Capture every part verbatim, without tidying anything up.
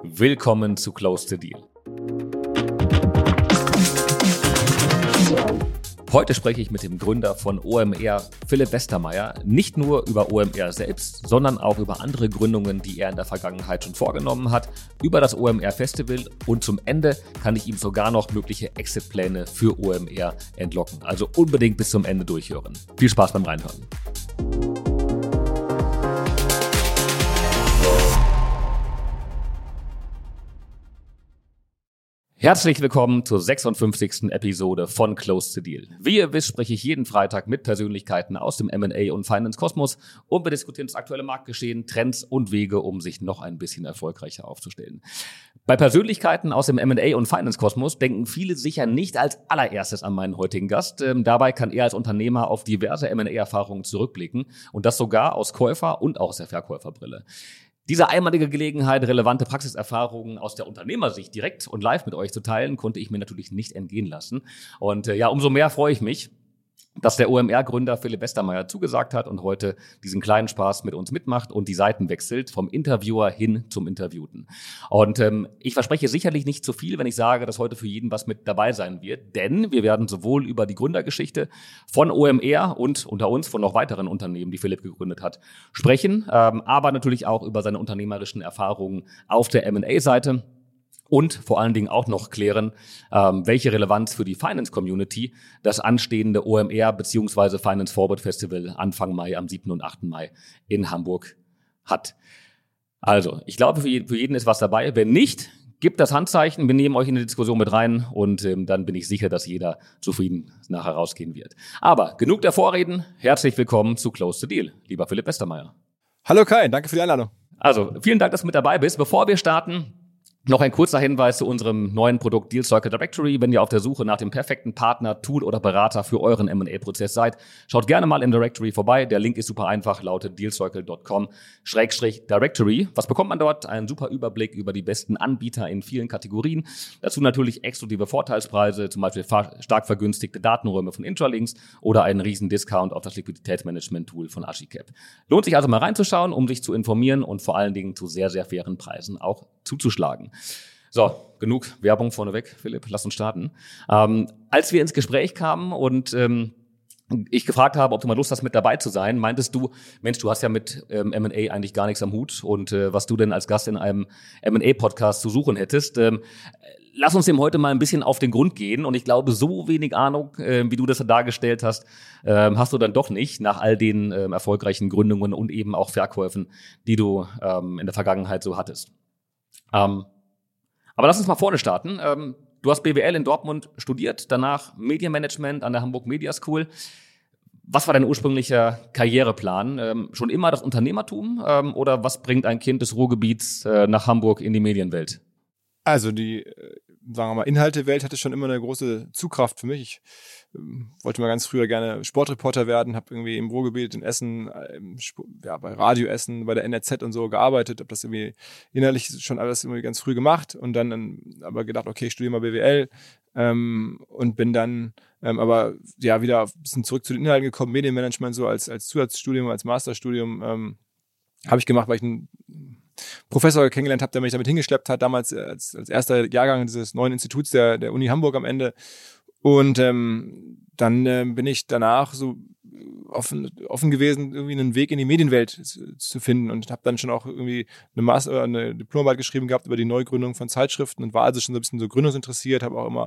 Willkommen zu Close the Deal. Heute spreche ich mit dem Gründer von O M R, Philipp Westermeier, nicht nur über O M R selbst, sondern auch über andere Gründungen, die er in der Vergangenheit schon vorgenommen hat, über das O M R Festival und zum Ende kann ich ihm sogar noch mögliche Exit-Pläne für O M R entlocken. Also unbedingt bis zum Ende durchhören. Viel Spaß beim Reinhören. Herzlich willkommen zur sechsundfünfzigsten Episode von Close the Deal. Wie ihr wisst, spreche ich jeden Freitag mit Persönlichkeiten aus dem M und A und Finance-Kosmos und wir diskutieren das aktuelle Marktgeschehen, Trends und Wege, um sich noch ein bisschen erfolgreicher aufzustellen. Bei Persönlichkeiten aus dem M und A und Finance-Kosmos denken viele sicher nicht als allererstes an meinen heutigen Gast. Ähm, dabei kann er als Unternehmer auf diverse M und A-Erfahrungen zurückblicken und das sogar aus Käufer- und aus der Verkäuferbrille. Diese einmalige Gelegenheit, relevante Praxiserfahrungen aus der Unternehmersicht direkt und live mit euch zu teilen, konnte ich mir natürlich nicht entgehen lassen. Und äh, ja, umso mehr freue ich mich, dass der O M R-Gründer Philipp Westermeier zugesagt hat und heute diesen kleinen Spaß mit uns mitmacht und die Seiten wechselt, vom Interviewer hin zum Interviewten. Und ähm, ich verspreche sicherlich nicht zu viel, wenn ich sage, dass heute für jeden was mit dabei sein wird, denn wir werden sowohl über die Gründergeschichte von O M R und unter uns von noch weiteren Unternehmen, die Philipp gegründet hat, sprechen, ähm, aber natürlich auch über seine unternehmerischen Erfahrungen auf der M und A-Seite. Und vor allen Dingen auch noch klären, ähm, welche Relevanz für die Finance-Community das anstehende O M R bzw. Finance Forward Festival Anfang Mai, am siebten und achten Mai in Hamburg hat. Also, ich glaube, für jeden, für jeden ist was dabei. Wenn nicht, gebt das Handzeichen, wir nehmen euch in die Diskussion mit rein und ähm, dann bin ich sicher, dass jeder zufrieden nachher rausgehen wird. Aber genug der Vorreden, herzlich willkommen zu Close the Deal, lieber Philipp Westermeier. Hallo Kai, danke für die Einladung. Also, vielen Dank, dass du mit dabei bist. Bevor wir starten, noch ein kurzer Hinweis zu unserem neuen Produkt Deal Circle Directory. Wenn ihr auf der Suche nach dem perfekten Partner, Tool oder Berater für euren M und A-Prozess seid, schaut gerne mal in Directory vorbei. Der Link ist super einfach, lautet dealcircle dot com Schrägstrich Directory. Was bekommt man dort? Einen super Überblick über die besten Anbieter in vielen Kategorien. Dazu natürlich exklusive Vorteilspreise, zum Beispiel stark vergünstigte Datenräume von Intralinks oder einen riesen Discount auf das Liquiditätsmanagement-Tool von Archicap. Lohnt sich also mal reinzuschauen, um sich zu informieren und vor allen Dingen zu sehr, sehr fairen Preisen auch zuzuschlagen. So, genug Werbung vorneweg, Philipp, lass uns starten. Ähm, als wir ins Gespräch kamen und ähm, ich gefragt habe, ob du mal Lust hast, mit dabei zu sein, meintest du, Mensch, du hast ja mit ähm, M und A eigentlich gar nichts am Hut und äh, was du denn als Gast in einem M und A-Podcast zu suchen hättest. Ähm, lass uns dem heute mal ein bisschen auf den Grund gehen und ich glaube, so wenig Ahnung, äh, wie du das dargestellt hast, äh, hast du dann doch nicht nach all den äh, erfolgreichen Gründungen und eben auch Verkäufen, die du ähm, in der Vergangenheit so hattest. Ähm, aber lass uns mal vorne starten. Ähm, du hast B W L in Dortmund studiert, danach Medienmanagement an der Hamburg Media School. Was war dein ursprünglicher Karriereplan? Ähm, schon immer das Unternehmertum ähm, oder was bringt ein Kind des Ruhrgebiets äh, nach Hamburg in die Medienwelt? Also die, sagen wir mal, Inhaltewelt hatte schon immer eine große Zugkraft für mich. Ich ähm, wollte mal ganz früher gerne Sportreporter werden, habe irgendwie im Ruhrgebiet in Essen, ähm, ja, bei Radio Essen, bei der N R Z und so gearbeitet, habe das irgendwie inhaltlich schon alles irgendwie ganz früh gemacht und dann, dann aber gedacht, okay, ich studiere mal B W L ähm, und bin dann ähm, aber ja wieder ein bisschen zurück zu den Inhalten gekommen, Medienmanagement so als, als Zusatzstudium, als Masterstudium ähm, habe ich gemacht, weil ich ein Professor kennengelernt habe, der mich damit hingeschleppt hat, damals als, als erster Jahrgang dieses neuen Instituts der, der Uni Hamburg am Ende. Und ähm, dann äh, bin ich danach so offen, offen gewesen, irgendwie einen Weg in die Medienwelt zu, zu finden und habe dann schon auch irgendwie eine Master, eine Diplomarbeit geschrieben gehabt über die Neugründung von Zeitschriften und war also schon so ein bisschen so gründungsinteressiert, habe auch immer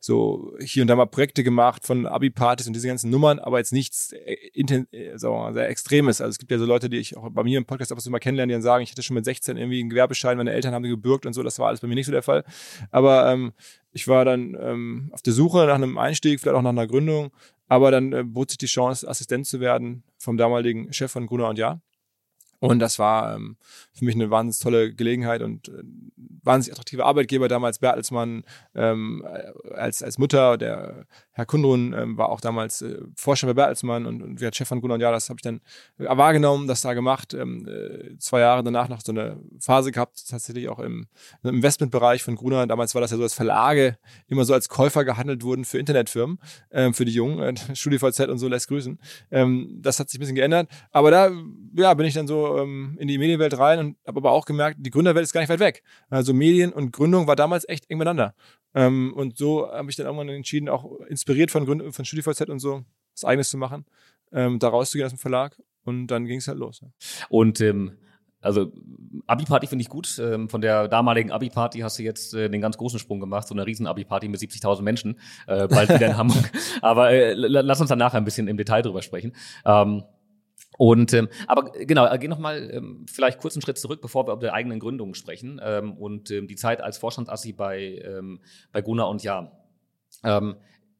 so hier und da mal Projekte gemacht von Abi-Partys und diese ganzen Nummern, aber jetzt nichts inten- sagen wir mal, sehr Extremes. Also es gibt ja so Leute, die ich auch bei mir im Podcast ab und zu mal kennenlerne, die dann sagen, ich hatte schon mit sechzehn irgendwie einen Gewerbeschein, meine Eltern haben die gebürgt und so, das war alles bei mir nicht so der Fall. Aber ähm, ich war dann ähm, auf der Suche nach einem Einstieg, vielleicht auch nach einer Gründung, aber dann äh, bot sich die Chance, Assistent zu werden vom damaligen Chef von Gruner und Jahr. Und das war ähm, für mich eine wahnsinnig tolle Gelegenheit und äh, wahnsinnig attraktive Arbeitgeber damals, Bertelsmann, ähm, als, als Mutter, der Herr Kundrun ähm, war auch damals äh, Vorstand bei Bertelsmann und, und wir Chef von Gunnar und Jahr, das habe ich dann äh, wahrgenommen, das da gemacht, ähm, äh, zwei Jahre danach noch so eine Phase gehabt, tatsächlich auch im, im Investmentbereich von Gruner. Damals war das ja so, dass Verlage immer so als Käufer gehandelt wurden für Internetfirmen, ähm, für die Jungen, äh, StudiVZ und so, lässt grüßen. Ähm, das hat sich ein bisschen geändert, aber da ja, bin ich dann so ähm, in die Medienwelt rein und habe aber auch gemerkt, die Gründerwelt ist gar nicht weit weg. Also Medien und Gründung war damals echt eng miteinander. Ähm, und so habe ich dann irgendwann entschieden, auch inspiriert von, Gründ- von StudiVZ und so, was Eigenes zu machen, ähm, da rauszugehen aus dem Verlag und dann ging es halt los. Ja. Und ähm, also Abi-Party finde ich gut. Ähm, von der damaligen Abi-Party hast du jetzt äh, den ganz großen Sprung gemacht, so eine riesen Abi-Party mit siebzigtausend Menschen, äh, bald wieder in Hamburg. Aber äh, l- lass uns dann nachher ein bisschen im Detail drüber sprechen. Ähm, Und ähm, aber genau, äh, geh noch mal ähm, vielleicht kurz einen Schritt zurück, bevor wir über die eigenen Gründungen sprechen ähm, und ähm, die Zeit als Vorstandsassi bei ähm, bei Gunnar und Jahr. Ähm,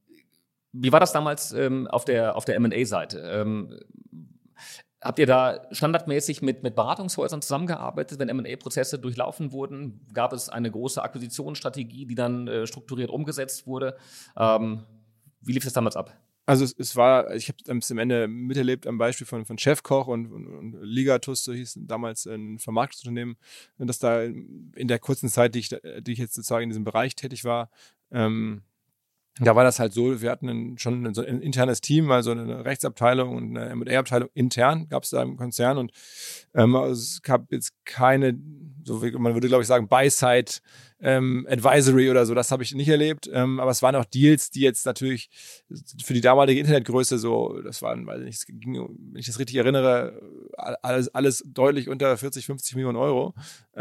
wie war das damals ähm, auf der auf der M und A-Seite? Ähm, habt ihr da standardmäßig mit mit Beratungshäusern zusammengearbeitet, wenn M und A-Prozesse durchlaufen wurden? Gab es eine große Akquisitionsstrategie, die dann äh, strukturiert umgesetzt wurde? Ähm, wie lief das damals ab? Also es, es war, ich habe es am Ende miterlebt am Beispiel von, von Chefkoch und, und, und Ligatus, so hieß damals ein Vermarktungsunternehmen, dass da in der kurzen Zeit, die ich, die ich jetzt sozusagen in diesem Bereich tätig war, ähm, da war das halt so, wir hatten ein, schon ein, so ein internes Team, also eine Rechtsabteilung und eine M und A-Abteilung intern, gab es da im Konzern und ähm, also es gab jetzt keine, so wie man würde glaube ich sagen, Buy-Side ähm, Advisory oder so, das habe ich nicht erlebt, ähm, aber es waren auch Deals, die jetzt natürlich für die damalige Internetgröße so, das waren, weiß nicht, es ging, wenn ich das richtig erinnere, alles, alles deutlich unter vierzig, fünfzig Millionen Euro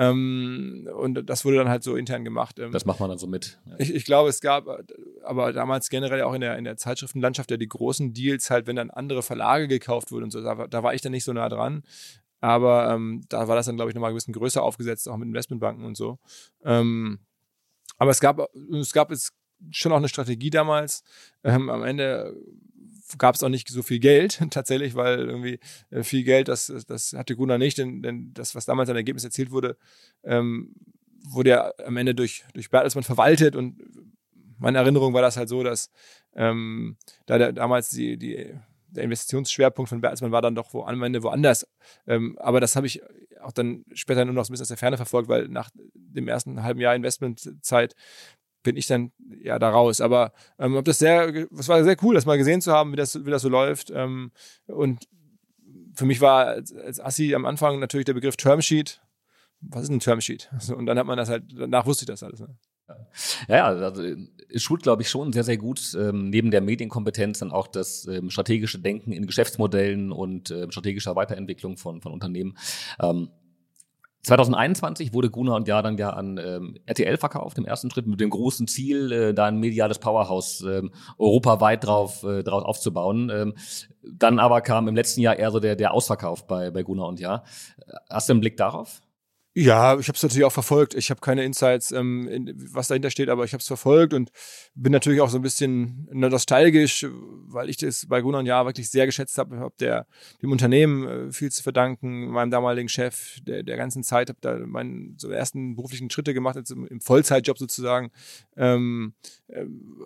ähm, und das wurde dann halt so intern gemacht. Ähm, Das macht man dann so mit. Ja. Ich, ich glaube, es gab aber damals generell auch in der, in der Zeitschriftenlandschaft ja die großen Deals halt, wenn dann andere Verlage gekauft wurden und so, da, da war ich dann nicht so nah dran. Aber ähm, da war das dann, glaube ich, nochmal ein bisschen größer aufgesetzt, auch mit Investmentbanken und so. Ähm, aber es gab, es gab jetzt schon auch eine Strategie damals. Ähm, am Ende gab es auch nicht so viel Geld tatsächlich, weil irgendwie äh, viel Geld, das, das hatte Gunnar nicht, denn, denn das, was damals an Ergebnis erzielt wurde, ähm, wurde ja am Ende durch, durch Bertelsmann verwaltet und meine Erinnerung war das halt so, dass ähm, da der, damals die, die der Investitionsschwerpunkt von Bertelsmann war dann doch wo, am Ende woanders. Ähm, aber das habe ich auch dann später nur noch so ein bisschen aus der Ferne verfolgt, weil nach dem ersten halben Jahr Investmentzeit bin ich dann ja da raus. Aber ähm, hab das sehr, das war sehr cool, das mal gesehen zu haben, wie das, wie das so läuft. Ähm, und für mich war als, als Assi am Anfang natürlich der Begriff Termsheet. Was ist ein Termsheet? Also, und dann hat man das halt, danach wusste ich das alles. Ne? Ja, also es schult, glaube ich, schon sehr, sehr gut, ähm, neben der Medienkompetenz dann auch das ähm, strategische Denken in Geschäftsmodellen und ähm, strategischer Weiterentwicklung von, von Unternehmen. Ähm, zwanzig einundzwanzig wurde Gunnar und Jahr dann ja an ähm, R T L verkauft, im ersten Schritt mit dem großen Ziel, äh, da ein mediales Powerhouse ähm, europaweit drauf, äh, drauf aufzubauen. Ähm, dann aber kam im letzten Jahr eher so der, der Ausverkauf bei, bei Gunnar und Jahr. Hast du einen Blick darauf? Ja, ich habe es natürlich auch verfolgt. Ich habe keine Insights, ähm, in, was dahinter steht, aber ich habe es verfolgt und bin natürlich auch so ein bisschen nostalgisch, weil ich das bei Gunnar und Jahr wirklich sehr geschätzt habe. Ich habe der dem Unternehmen äh, viel zu verdanken, meinem damaligen Chef, der, der ganzen Zeit, habe da meine so ersten beruflichen Schritte gemacht, jetzt im, im Vollzeitjob sozusagen. Ähm, äh,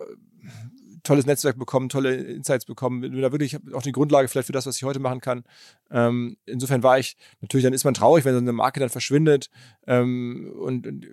tolles Netzwerk bekommen, tolle Insights bekommen, bin da wirklich auch die Grundlage vielleicht für das, was ich heute machen kann. Ähm, insofern war ich, natürlich dann ist man traurig, wenn so eine Marke dann verschwindet ähm, und, und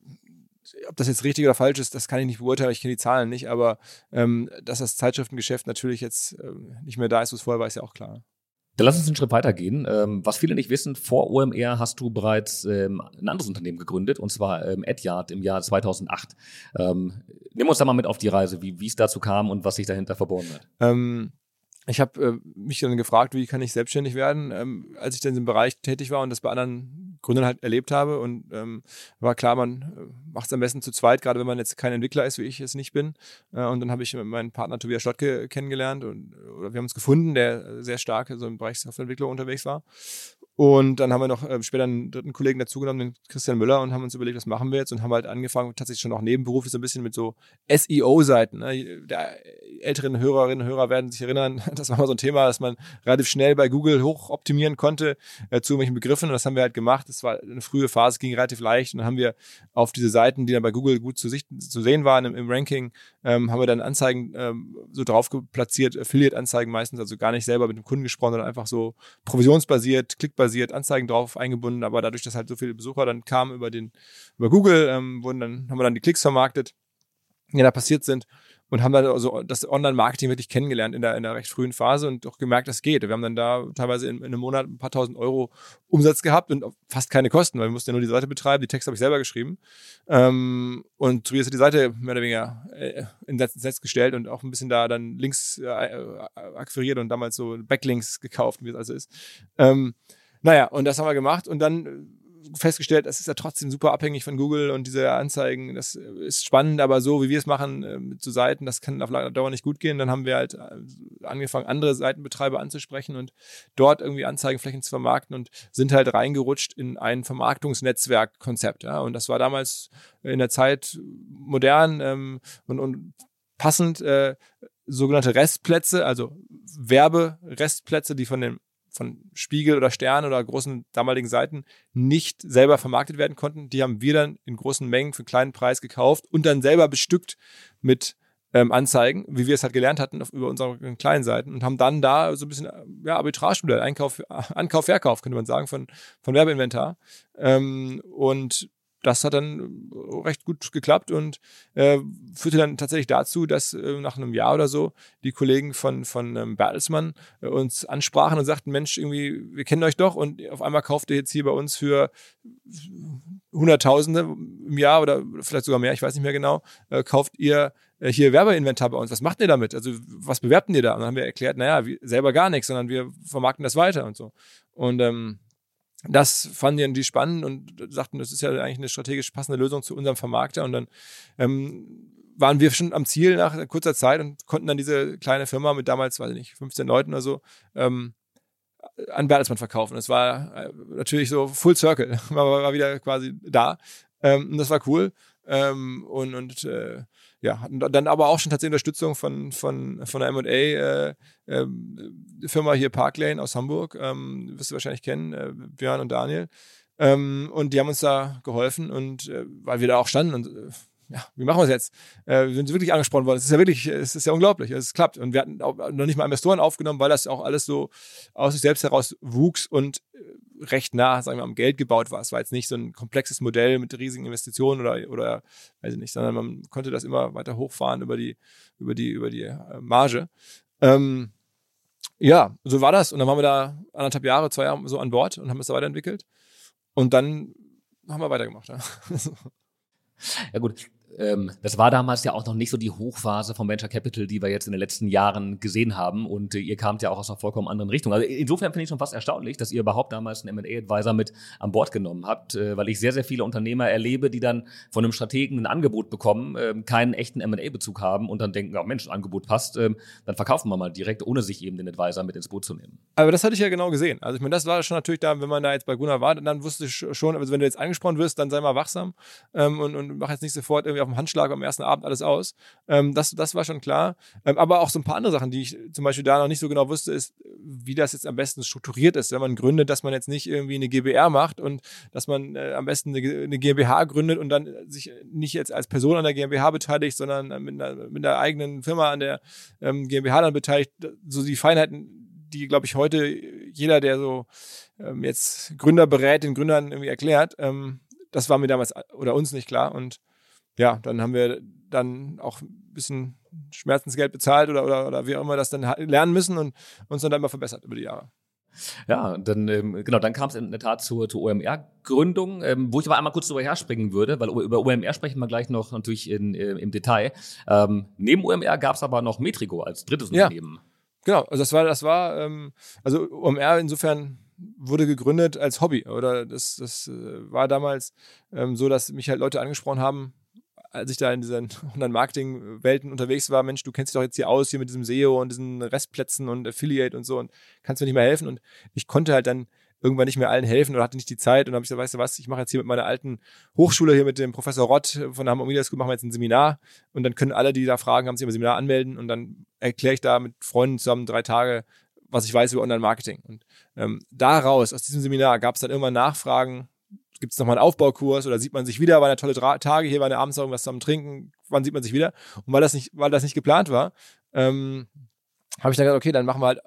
ob das jetzt richtig oder falsch ist, das kann ich nicht beurteilen, ich kenne die Zahlen nicht, aber ähm, dass das Zeitschriftengeschäft natürlich jetzt ähm, nicht mehr da ist, was vorher war, ist ja auch klar. Dann lass uns einen Schritt weitergehen. Ähm, was viele nicht wissen, vor O M R hast du bereits ähm, ein anderes Unternehmen gegründet, und zwar ähm, Adyard im Jahr zweitausendacht. Ähm, nimm uns da mal mit auf die Reise, wie wie es dazu kam und was sich dahinter verborgen hat. Ähm, ich habe äh, mich dann gefragt, wie kann ich selbstständig werden, ähm, als ich dann in diesem Bereich tätig war und das bei anderen Gründern halt erlebt habe und ähm, war klar, man äh, macht es am besten zu zweit, gerade wenn man jetzt kein Entwickler ist, wie ich es nicht bin. Äh, und dann habe ich meinen Partner Tobias Schlottke kennengelernt und oder wir haben uns gefunden, der sehr stark so im Bereich Softwareentwicklung unterwegs war. Und dann haben wir noch äh, später einen dritten Kollegen dazugenommen, den Christian Müller, und haben uns überlegt, was machen wir jetzt, und haben halt angefangen, tatsächlich schon auch nebenberuflich so ein bisschen mit so S E O-Seiten. Ne? Der älteren Hörerinnen und Hörer werden sich erinnern, das war mal so ein Thema, dass man relativ schnell bei Google hoch optimieren konnte äh, zu irgendwelchen Begriffen, und das haben wir halt gemacht. Das war eine frühe Phase, ging relativ leicht, und dann haben wir auf diese Seiten, die dann bei Google gut zu, sichten, zu sehen waren im, im Ranking, ähm, haben wir dann Anzeigen ähm, so drauf platziert, Affiliate-Anzeigen meistens, also gar nicht selber mit dem Kunden gesprochen, sondern einfach so provisionsbasiert, klickbasiert, basiert Anzeigen drauf eingebunden, aber dadurch, dass halt so viele Besucher dann kamen über den über Google, ähm, wurden dann haben wir dann die Klicks vermarktet, die da passiert sind, und haben dann also das Online-Marketing wirklich kennengelernt in der in der recht frühen Phase und auch gemerkt, das geht. Wir haben dann da teilweise in, in einem Monat ein paar tausend Euro Umsatz gehabt und fast keine Kosten, weil wir mussten ja nur die Seite betreiben. Die Texte habe ich selber geschrieben, ähm, und Tobias hat die Seite mehr oder weniger äh, ins Netz gestellt und auch ein bisschen da dann Links äh, akquiriert und damals so Backlinks gekauft, wie es also ist. Ähm, Naja, und das haben wir gemacht und dann festgestellt, das ist ja trotzdem super abhängig von Google und diese Anzeigen, das ist spannend, aber so wie wir es machen äh, mit so Seiten, das kann auf lange Dauer nicht gut gehen. Dann haben wir halt angefangen, andere Seitenbetreiber anzusprechen und dort irgendwie Anzeigenflächen zu vermarkten und sind halt reingerutscht in ein Vermarktungsnetzwerkkonzept. Ja? Und das war damals in der Zeit modern ähm, und, und passend, äh, sogenannte Restplätze, also Werberestplätze, die von dem von Spiegel oder Stern oder großen damaligen Seiten nicht selber vermarktet werden konnten. Die haben wir dann in großen Mengen für einen kleinen Preis gekauft und dann selber bestückt mit ähm, Anzeigen, wie wir es halt gelernt hatten auf, über unsere kleinen Seiten, und haben dann da so ein bisschen ja, Arbitragemodell, Einkauf, Ankauf, Verkauf, könnte man sagen, von, von Werbeinventar. Ähm, und das hat dann recht gut geklappt und äh, führte dann tatsächlich dazu, dass äh, nach einem Jahr oder so die Kollegen von, von ähm, Bertelsmann äh, uns ansprachen und sagten, Mensch, irgendwie, wir kennen euch doch, und auf einmal kauft ihr jetzt hier bei uns für Hunderttausende im Jahr oder vielleicht sogar mehr, ich weiß nicht mehr genau, äh, kauft ihr äh, hier Werbeinventar bei uns. Was macht ihr damit? Also was bewerbt ihr da? Und dann haben wir erklärt, naja, wir, selber gar nichts, sondern wir vermarkten das weiter und so. Und ähm, das fanden die spannend und sagten, das ist ja eigentlich eine strategisch passende Lösung zu unserem Vermarkter. Und dann ähm, waren wir schon am Ziel nach kurzer Zeit und konnten dann diese kleine Firma mit damals, weiß ich nicht, fünfzehn Leuten oder so, ähm, an Bertelsmann verkaufen. Das war äh, natürlich so Full Circle. Man war wieder quasi da. Ähm, und das war cool. Ähm, und und äh, ja, dann aber auch schon tatsächlich Unterstützung von, von, von der M und A äh, äh, Firma hier Parklane aus Hamburg, ähm, wirst du wahrscheinlich kennen, äh, Björn und Daniel. Ähm, und die haben uns da geholfen, und äh, weil wir da auch standen und äh, ja, wie machen wir es jetzt? Äh, wir sind wirklich angesprochen worden. Es ist ja wirklich, es ist ja unglaublich, es klappt. Und wir hatten auch noch nicht mal Investoren aufgenommen, weil das auch alles so aus sich selbst heraus wuchs und recht nah, sagen wir, am Geld gebaut war. Es war jetzt nicht so ein komplexes Modell mit riesigen Investitionen oder, oder weiß ich nicht, sondern man konnte das immer weiter hochfahren über die, über die, über die Marge. Ähm, ja, so war das. Und dann waren wir da anderthalb Jahre, zwei Jahre so an Bord und haben es da weiterentwickelt. Und dann haben wir weitergemacht. Ja, ja gut. Ähm, das war damals ja auch noch nicht so die Hochphase vom Venture Capital, die wir jetzt in den letzten Jahren gesehen haben, und äh, ihr kamt ja auch aus einer vollkommen anderen Richtung. Also insofern finde ich schon fast erstaunlich, dass ihr überhaupt damals einen M und A-Advisor mit an Bord genommen habt, äh, weil ich sehr, sehr viele Unternehmer erlebe, die dann von einem Strategen ein Angebot bekommen, äh, keinen echten M und A-Bezug haben und dann denken, ja Mensch, das Angebot passt, äh, dann verkaufen wir mal direkt, ohne sich eben den Advisor mit ins Boot zu nehmen. Aber das hatte ich ja genau gesehen. Also ich meine, das war schon natürlich da, wenn man da jetzt bei Gunnar war, dann wusste ich schon, also wenn du jetzt angesprochen wirst, dann sei mal wachsam ähm, und, und mach jetzt nicht sofort irgendwie auf dem Handschlag am ersten Abend alles aus. Ähm, das, das war schon klar. Ähm, aber auch so ein paar andere Sachen, die ich zum Beispiel da noch nicht so genau wusste, ist, wie das jetzt am besten strukturiert ist, wenn man gründet, dass man jetzt nicht irgendwie eine G b R macht und dass man äh, am besten eine, eine GmbH gründet und dann sich nicht jetzt als Person an der GmbH beteiligt, sondern mit einer, mit einer eigenen Firma an der ähm, GmbH dann beteiligt. So die Feinheiten, die, glaube ich, heute jeder, der so ähm, jetzt Gründer berät, den Gründern irgendwie erklärt, ähm, das war mir damals oder uns nicht klar. Und ja, dann haben wir dann auch ein bisschen Schmerzensgeld bezahlt oder, oder, oder wie auch immer das dann lernen müssen und uns dann, dann immer verbessert über die Jahre. Ja, dann ähm, genau, dann kam es in der Tat zur, zur O M R-Gründung, ähm, wo ich aber einmal kurz drüber herspringen würde, weil über O M R sprechen wir gleich noch natürlich in, äh, im Detail. Ähm, neben O M R gab es aber noch Metrico als drittes ja, Unternehmen. Genau, also das war, das war, ähm, also O M R insofern wurde gegründet als Hobby, oder das, das äh, war damals ähm, so, dass mich halt Leute angesprochen haben, als ich da in diesen Online-Marketing-Welten unterwegs war, Mensch, du kennst dich doch jetzt hier aus, hier mit diesem S E O und diesen Restplätzen und Affiliate und so, und kannst mir nicht mehr helfen. Und ich konnte halt dann irgendwann nicht mehr allen helfen oder hatte nicht die Zeit. Und dann habe ich gesagt, weißt du was, ich mache jetzt hier mit meiner alten Hochschule, hier mit dem Professor Rott von der Hamburg Media School, machen wir jetzt ein Seminar. Und dann können alle, die da fragen, haben sich im Seminar anmelden. Und dann erkläre ich da mit Freunden zusammen drei Tage, was ich weiß über Online-Marketing. Und ähm, daraus, aus diesem Seminar, gab es dann irgendwann Nachfragen, gibt es nochmal einen Aufbaukurs oder sieht man sich wieder, waren ja tolle Dra- Tage, hier war eine abends noch irgendwas zusammen trinken, wann sieht man sich wieder? Und weil das nicht, weil das nicht geplant war, ähm, habe ich dann gesagt, okay, dann machen wir halt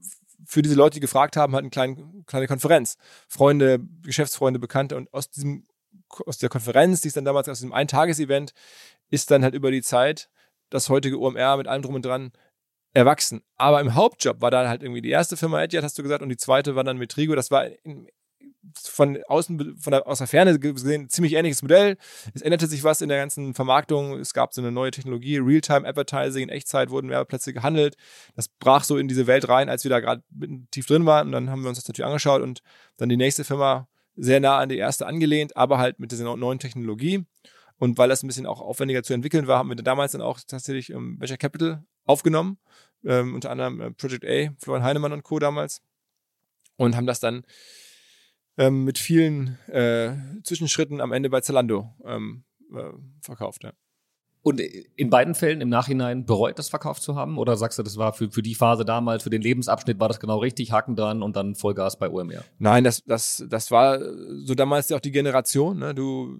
für diese Leute, die gefragt haben, halt eine kleine, kleine Konferenz. Freunde, Geschäftsfreunde, Bekannte und aus diesem, aus der Konferenz, die ist dann damals aus diesem Eintages-Event, ist dann halt über die Zeit das heutige O M R mit allem drum und dran erwachsen. Aber im Hauptjob war dann halt irgendwie die erste Firma Etihad, hast du gesagt, und die zweite war dann Metrigo. Das war in, von außen, von der, aus der Ferne gesehen, ein ziemlich ähnliches Modell. Es änderte sich was in der ganzen Vermarktung. Es gab so eine neue Technologie, Realtime-Advertising. In Echtzeit wurden Werbeplätze gehandelt. Das brach so in diese Welt rein, als wir da gerade tief drin waren. Und dann haben wir uns das natürlich angeschaut und dann die nächste Firma sehr nah an die erste angelehnt, aber halt mit dieser neuen Technologie. Und weil das ein bisschen auch aufwendiger zu entwickeln war, haben wir damals dann auch tatsächlich ähm, Venture Capital aufgenommen. Ähm, unter anderem äh, Project A, Florian Heinemann und Co. damals. Und haben das dann ähm, mit vielen äh, Zwischenschritten am Ende bei Zalando ähm, äh, verkauft. Ja. Und in beiden Fällen im Nachhinein bereut, das verkauft zu haben? Oder sagst du, das war für, für die Phase damals, für den Lebensabschnitt, war das genau richtig, Haken dran und dann Vollgas bei O M R? Nein, das, das, das war so damals ja auch die Generation. Ne? Du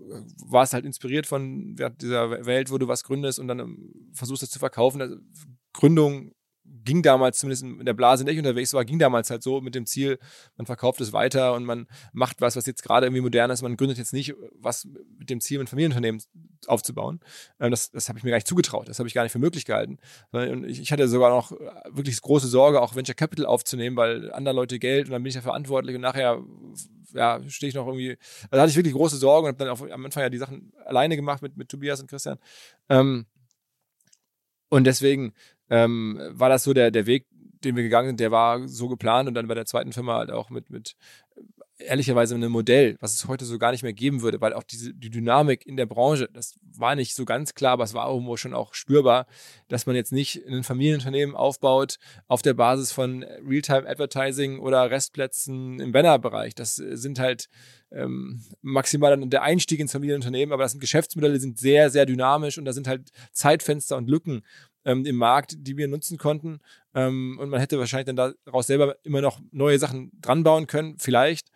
warst halt inspiriert von dieser Welt, wo du was gründest und dann versuchst es zu verkaufen. Also Gründung ging damals, zumindest in der Blase, in der ich unterwegs war, ging damals halt so mit dem Ziel, man verkauft es weiter und man macht was, was jetzt gerade irgendwie modern ist. Man gründet jetzt nicht was mit dem Ziel, ein Familienunternehmen aufzubauen. Das, das habe ich mir gar nicht zugetraut. Das habe ich gar nicht für möglich gehalten. Und ich hatte sogar noch wirklich große Sorge, auch Venture Capital aufzunehmen, weil andere Leute Geld und dann bin ich ja verantwortlich und nachher ja, stehe ich noch irgendwie, also da hatte ich wirklich große Sorgen und habe dann auch am Anfang ja die Sachen alleine gemacht mit, mit Tobias und Christian. Ähm, und deswegen ähm, war das so der, der Weg, den wir gegangen sind, der war so geplant und dann bei der zweiten Firma halt auch mit, mit ehrlicherweise einem Modell, was es heute so gar nicht mehr geben würde, weil auch diese die Dynamik in der Branche, das war nicht so ganz klar, aber es war irgendwo schon auch spürbar, dass man jetzt nicht ein Familienunternehmen aufbaut auf der Basis von Realtime-Advertising oder Restplätzen im Bannerbereich. Das sind halt ähm, maximal dann der Einstieg ins Familienunternehmen, aber das sind Geschäftsmodelle, die sind sehr, sehr dynamisch und da sind halt Zeitfenster und Lücken ähm, im Markt, die wir nutzen konnten. Ähm, und man hätte wahrscheinlich dann daraus selber immer noch neue Sachen dran bauen können, vielleicht.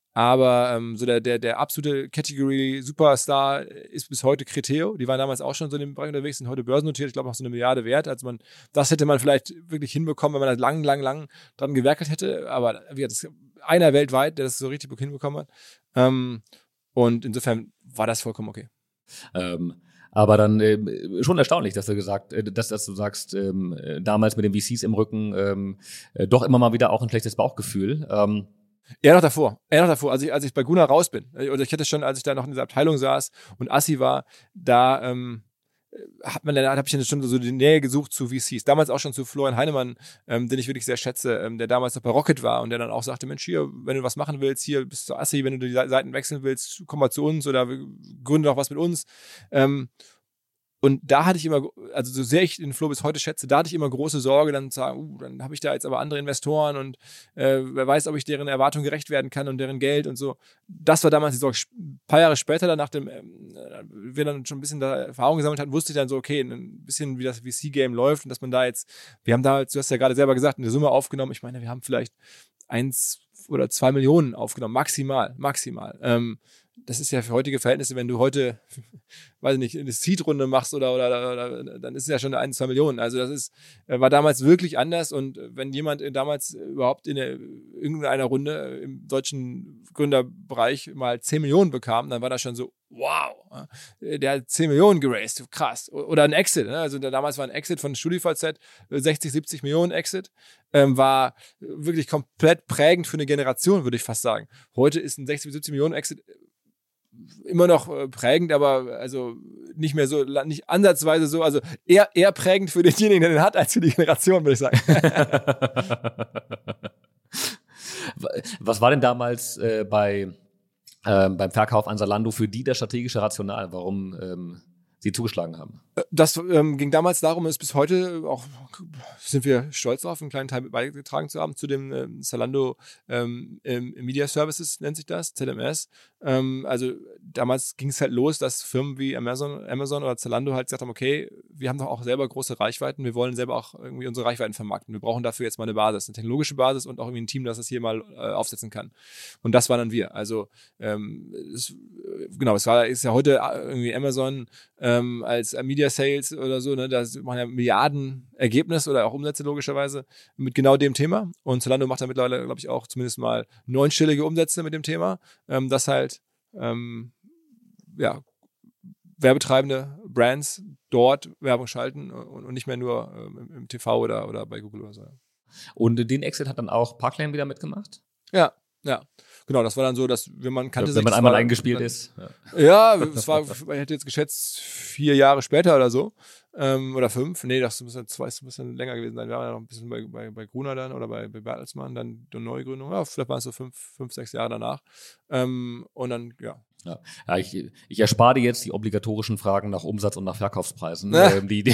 Aber ähm, so der, der, der absolute Category-Superstar ist bis heute Criteo. Die waren damals auch schon so in dem Bereich unterwegs, sind heute börsennotiert, ich glaube noch so eine Milliarde wert. Also man, das hätte man vielleicht wirklich hinbekommen, wenn man da lang, lang, lang dran gewerkelt hätte. Aber wie das einer weltweit, der das so richtig hinbekommen hat. Ähm, und insofern war das vollkommen okay. Ähm. Aber dann äh, schon erstaunlich, dass du gesagt, äh, dass, dass du sagst, ähm, äh, damals mit den V Cs im Rücken ähm, äh, doch immer mal wieder auch ein schlechtes Bauchgefühl. Ähm. Ja, noch davor. Ja, noch davor. Als ich, als ich bei Gunnar raus bin, oder ich hatte schon, als ich da noch in dieser Abteilung saß und Assi war, da ähm, hat man dann, habe ich dann schon so die Nähe gesucht zu V Cs. Damals auch schon zu Florian Heinemann, ähm, den ich wirklich sehr schätze, ähm, der damals noch bei Rocket war und der dann auch sagte, Mensch, hier, wenn du was machen willst, hier bist du Assi, wenn du die Seiten wechseln willst, komm mal zu uns oder gründe doch was mit uns. Ähm, Und da hatte ich immer, also so sehr ich den Flo bis heute schätze, da hatte ich immer große Sorge, dann zu sagen, uh, dann habe ich da jetzt aber andere Investoren und äh, wer weiß, ob ich deren Erwartungen gerecht werden kann und deren Geld und so. Das war damals die Sorge. Ein paar Jahre später, dann nach dem, äh, wir dann schon ein bisschen da Erfahrung gesammelt hatten, wusste ich dann so, okay, ein bisschen wie das V C-Game läuft und dass man da jetzt, wir haben da, du hast ja gerade selber gesagt, eine Summe aufgenommen. Ich meine, wir haben vielleicht eins oder zwei Millionen aufgenommen, maximal, maximal. Ähm, das ist ja für heutige Verhältnisse, wenn du heute, weiß ich nicht, eine Seed-Runde machst oder, oder, oder, dann ist es ja schon ein, zwei Millionen. Also das ist, war damals wirklich anders und wenn jemand damals überhaupt in eine, irgendeiner Runde im deutschen Gründerbereich mal zehn Millionen bekam, dann war das schon so, wow, der hat zehn Millionen geraced, krass. Oder ein Exit, ne? Also damals war ein Exit von StudiVZ, sechzig, siebzig Millionen Exit, ähm, war wirklich komplett prägend für eine Generation, würde ich fast sagen. Heute ist ein sechzig, siebzig Millionen Exit immer noch äh, prägend, aber also nicht mehr so, nicht ansatzweise so, also eher, eher prägend für denjenigen, der den hat, als für die Generation, würde ich sagen. Was war denn damals äh, bei ähm, beim Verkauf an Zalando für die das strategische Rational, warum ähm, sie zugeschlagen haben? Das ähm, ging damals darum, ist bis heute auch, sind wir stolz darauf, einen kleinen Teil beigetragen zu haben zu dem ähm, Zalando ähm, Media Services, nennt sich das, Z M S. Ähm, also damals ging es halt los, dass Firmen wie Amazon, Amazon oder Zalando halt gesagt haben, okay, wir haben doch auch selber große Reichweiten, wir wollen selber auch irgendwie unsere Reichweiten vermarkten. Wir brauchen dafür jetzt mal eine Basis, eine technologische Basis und auch irgendwie ein Team, das das hier mal äh, aufsetzen kann. Und das waren dann wir. Also ähm, es, genau, es war ist ja heute irgendwie Amazon ähm, als Media Sales oder so, ne, da machen ja Milliarden Ergebnis oder auch Umsätze logischerweise mit genau dem Thema. Und Zalando macht da mittlerweile, glaube ich, auch zumindest mal neunstellige Umsätze mit dem Thema, ähm, dass halt ähm, ja, werbetreibende Brands dort Werbung schalten und, und nicht mehr nur ähm, im, im T V oder, oder bei Google oder so. Und den Exit hat dann auch Parklane wieder mitgemacht? Ja, ja. Genau, das war dann so, dass wenn man kannte Wenn sich, man einmal war, eingespielt dann, ist. Ja, es war, ich hätte jetzt geschätzt, vier Jahre später oder so. Ähm, oder fünf. Nee, das muss ja zwei, das muss ein länger gewesen sein. Wir waren ja noch ein bisschen bei, bei, bei Gruner dann oder bei, bei Bertelsmann, dann die Neugründung. Ja, vielleicht waren es so fünf, fünf, sechs Jahre danach. Ähm, und dann, ja. Ja, ja ich, ich erspare dir jetzt die obligatorischen Fragen nach Umsatz und nach Verkaufspreisen. Ja. Ähm, die, die,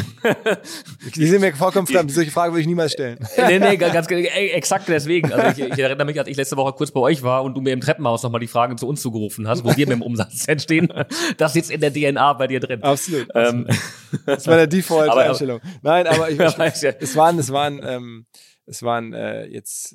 die sind mir vollkommen fremd. Solche Fragen würde ich niemals stellen. nee, nee, ganz, ganz exakt deswegen. Also ich, ich erinnere mich, als ich letzte Woche kurz bei euch war und du mir im Treppenhaus nochmal die Fragen zu uns zugerufen hast, wo wir mit dem Umsatz entstehen. Das sitzt in der D N A bei dir drin. Absolut. absolut. Ähm, das war der Default-Einstellung. Nein, aber ich, ich, ich, es waren, es waren, ähm, es waren äh, jetzt...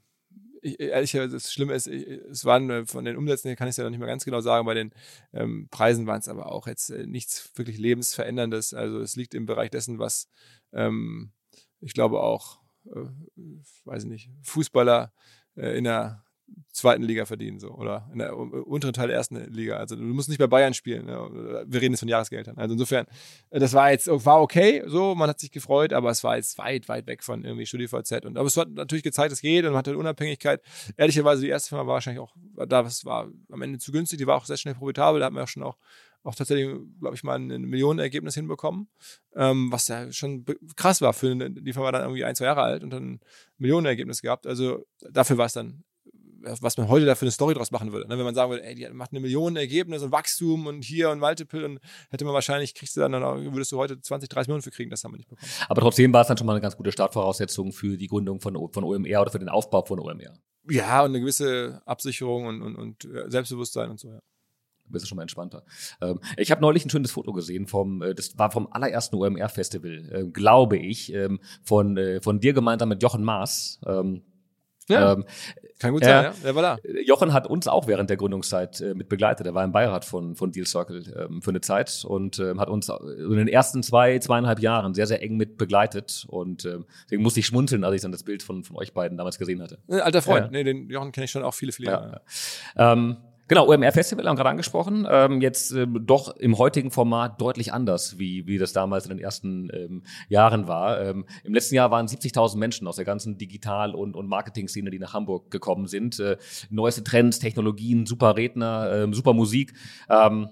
Ich, ehrlicherweise, das Schlimme ist, ich, es waren von den Umsätzen her, kann ich es ja noch nicht mehr ganz genau sagen, bei den ähm, Preisen waren es aber auch jetzt äh, nichts wirklich Lebensveränderndes. Also es liegt im Bereich dessen, was ähm, ich glaube auch, äh, weiß ich nicht, Fußballer äh, in der zweiten Liga verdienen so oder in der unteren Teil der ersten Liga. Also du musst nicht bei Bayern spielen. Ne? Wir reden jetzt von Jahresgeldern. Also insofern, das war jetzt war okay, so man hat sich gefreut, aber es war jetzt weit, weit weg von irgendwie StudiVZ. Und aber es hat natürlich gezeigt, es geht und man hatte Unabhängigkeit. Ehrlicherweise die erste Firma war wahrscheinlich auch da, was war am Ende zu günstig. Die war auch sehr schnell profitabel. Da hat man ja schon auch auch tatsächlich, glaube ich, mal ein Millionenergebnis hinbekommen, ähm, was ja schon krass war. Für eine, die Firma war dann irgendwie ein, zwei Jahre alt und dann ein Millionenergebnis gehabt. Also dafür war es dann, was man heute da für eine Story draus machen würde. Ne? Wenn man sagen würde, ey, die macht eine Million Ergebnis und Wachstum und hier und Multiple und hätte man wahrscheinlich, kriegst du dann, dann auch, würdest du heute zwanzig, dreißig Millionen für kriegen, das haben wir nicht bekommen. Aber trotzdem war es dann schon mal eine ganz gute Startvoraussetzung für die Gründung von, von O M R oder für den Aufbau von O M R. Ja, und eine gewisse Absicherung und, und, und Selbstbewusstsein und so, ja. Du bist schon mal entspannter. Ähm, ich habe neulich ein schönes Foto gesehen vom, äh, das war vom allerersten O M R-Festival, äh, glaube ich, ähm, von, äh, von dir gemeinsam mit Jochen Maas. Ähm, Ja, ähm, kann gut sein, äh, ja. Der war da. Jochen hat uns auch während der Gründungszeit äh, mit begleitet. Er war im Beirat von, von Deal Circle ähm, für eine Zeit und ähm, hat uns in den ersten zwei, zweieinhalb Jahren sehr, sehr eng mit begleitet. Und ähm, deswegen musste ich schmunzeln, als ich dann das Bild von, von euch beiden damals gesehen hatte. Äh, alter Freund. Ja. Nee, den Jochen kenne ich schon auch viele, viele ja, Jahre. Ja. Ähm, Genau, O M R-Festival haben wir gerade angesprochen. Ähm, jetzt ähm, doch im heutigen Format deutlich anders, wie wie das damals in den ersten ähm, Jahren war. Ähm, Im letzten Jahr waren siebzigtausend Menschen aus der ganzen Digital- und, und Marketing-Szene, die nach Hamburg gekommen sind. Äh, neueste Trends, Technologien, super Redner, ähm, super Musik. Ähm,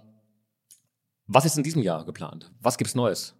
was ist in diesem Jahr geplant? Was gibt's Neues?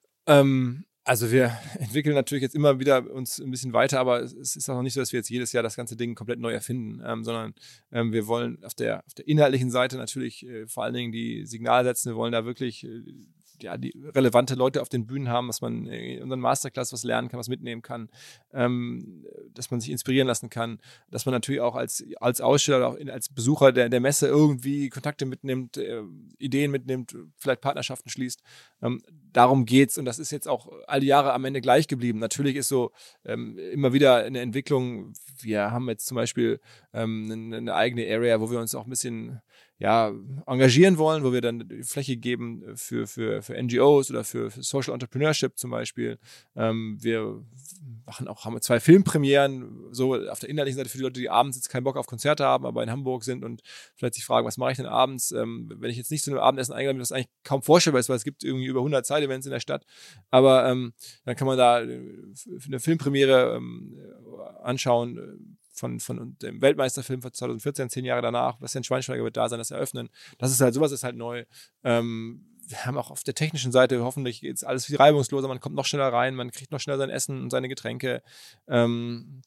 Ähm Also wir entwickeln natürlich jetzt immer wieder uns ein bisschen weiter, aber es ist auch nicht so, dass wir jetzt jedes Jahr das ganze Ding komplett neu erfinden, ähm, sondern ähm, wir wollen auf der, auf der inhaltlichen Seite natürlich äh, vor allen Dingen die Signale setzen. Wir wollen da wirklich äh, ja, die relevante Leute auf den Bühnen haben, dass man in unseren Masterclass was lernen kann, was mitnehmen kann, ähm, dass man sich inspirieren lassen kann, dass man natürlich auch als, als Aussteller oder auch in, als Besucher der, der Messe irgendwie Kontakte mitnimmt, äh, Ideen mitnimmt, vielleicht Partnerschaften schließt. Ähm, darum geht's und das ist jetzt auch all die Jahre am Ende gleich geblieben. Natürlich ist so ähm, immer wieder eine Entwicklung. Wir haben jetzt zum Beispiel ähm, eine, eine eigene Area, wo wir uns auch ein bisschen ja, engagieren wollen, wo wir dann die Fläche geben für, für, für N G Os oder für, für Social Entrepreneurship zum Beispiel. Ähm, wir machen auch, haben zwei Filmpremieren, so auf der inhaltlichen Seite für die Leute, die abends jetzt keinen Bock auf Konzerte haben, aber in Hamburg sind und vielleicht sich fragen, was mache ich denn abends, ähm, wenn ich jetzt nicht zu einem Abendessen eingeladen bin, was eigentlich kaum vorstellbar ist, weil es gibt irgendwie über hundert Side-Events in der Stadt, aber ähm, dann kann man da eine Filmpremiere ähm, anschauen, von, von dem Weltmeisterfilm von zwanzig vierzehn, zehn Jahre danach, Bastian Schweinsteiger wird da sein, das eröffnen. Das ist halt, sowas ist halt neu. Ähm, wir haben auch auf der technischen Seite, hoffentlich geht es alles viel reibungsloser, man kommt noch schneller rein, man kriegt noch schneller sein Essen und seine Getränke. Ähm,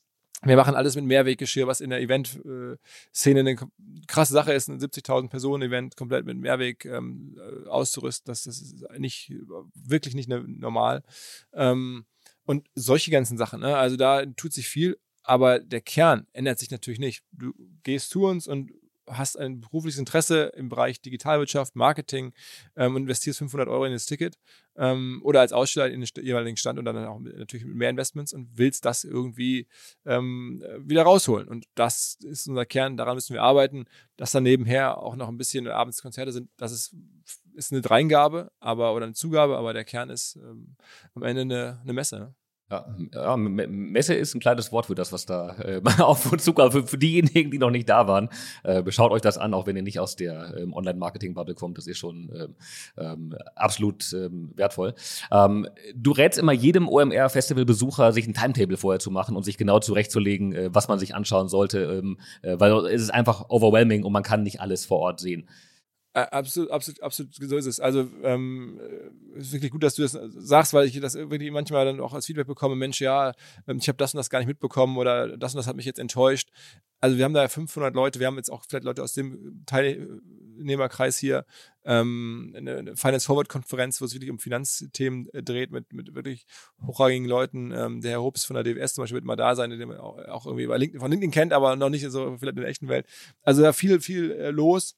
Wir machen alles mit Mehrweggeschirr, was in der Event-Szene eine krasse Sache ist, ein siebzigtausend Personen-Event komplett mit Mehrweg ähm, auszurüsten. Das, das ist nicht, wirklich nicht normal. Ähm, und solche ganzen Sachen, ne? Also da tut sich viel, aber der Kern ändert sich natürlich nicht. Du gehst zu uns und hast ein berufliches Interesse im Bereich Digitalwirtschaft, Marketing, ähm, investierst fünfhundert Euro in das Ticket ähm, oder als Aussteller in den st- jeweiligen Stand und dann auch mit, natürlich mit mehr Investments und willst das irgendwie ähm, wieder rausholen. Und das ist unser Kern, daran müssen wir arbeiten. Dass dann nebenher auch noch ein bisschen abends Konzerte sind, das ist, ist eine Dreingabe aber, oder eine Zugabe, aber der Kern ist ähm, am Ende eine, eine Messe. Ne? Ja, ja, Messe ist ein kleines Wort für das, was da äh, auf uns zukommt. Für, für diejenigen, die noch nicht da waren, äh, schaut euch das an, auch wenn ihr nicht aus der ähm, Online-Marketing-Bubble kommt. Das ist schon ähm, ähm, absolut ähm, wertvoll. Ähm, du rätst immer jedem O M R-Festival-Besucher, sich ein Timetable vorher zu machen und sich genau zurechtzulegen, äh, was man sich anschauen sollte, ähm, äh, weil es ist einfach overwhelming und man kann nicht alles vor Ort sehen. Absolut, absolut, absolut, so ist es. Also ähm, ist wirklich gut, dass du das sagst, weil ich das wirklich manchmal dann auch als Feedback bekomme, Mensch, ja, ich habe das und das gar nicht mitbekommen oder das und das hat mich jetzt enttäuscht. Also wir haben da fünfhundert Leute, wir haben jetzt auch vielleicht Leute aus dem Teilnehmerkreis hier, ähm, eine, eine Finance Forward Konferenz, wo es wirklich um Finanzthemen äh, dreht, mit, mit wirklich hochrangigen Leuten. Ähm, der Herr Hobbs von der D W S zum Beispiel wird mal da sein, den man auch, auch irgendwie bei LinkedIn, von LinkedIn kennt, aber noch nicht so vielleicht in der echten Welt. Also da viel, viel äh, los.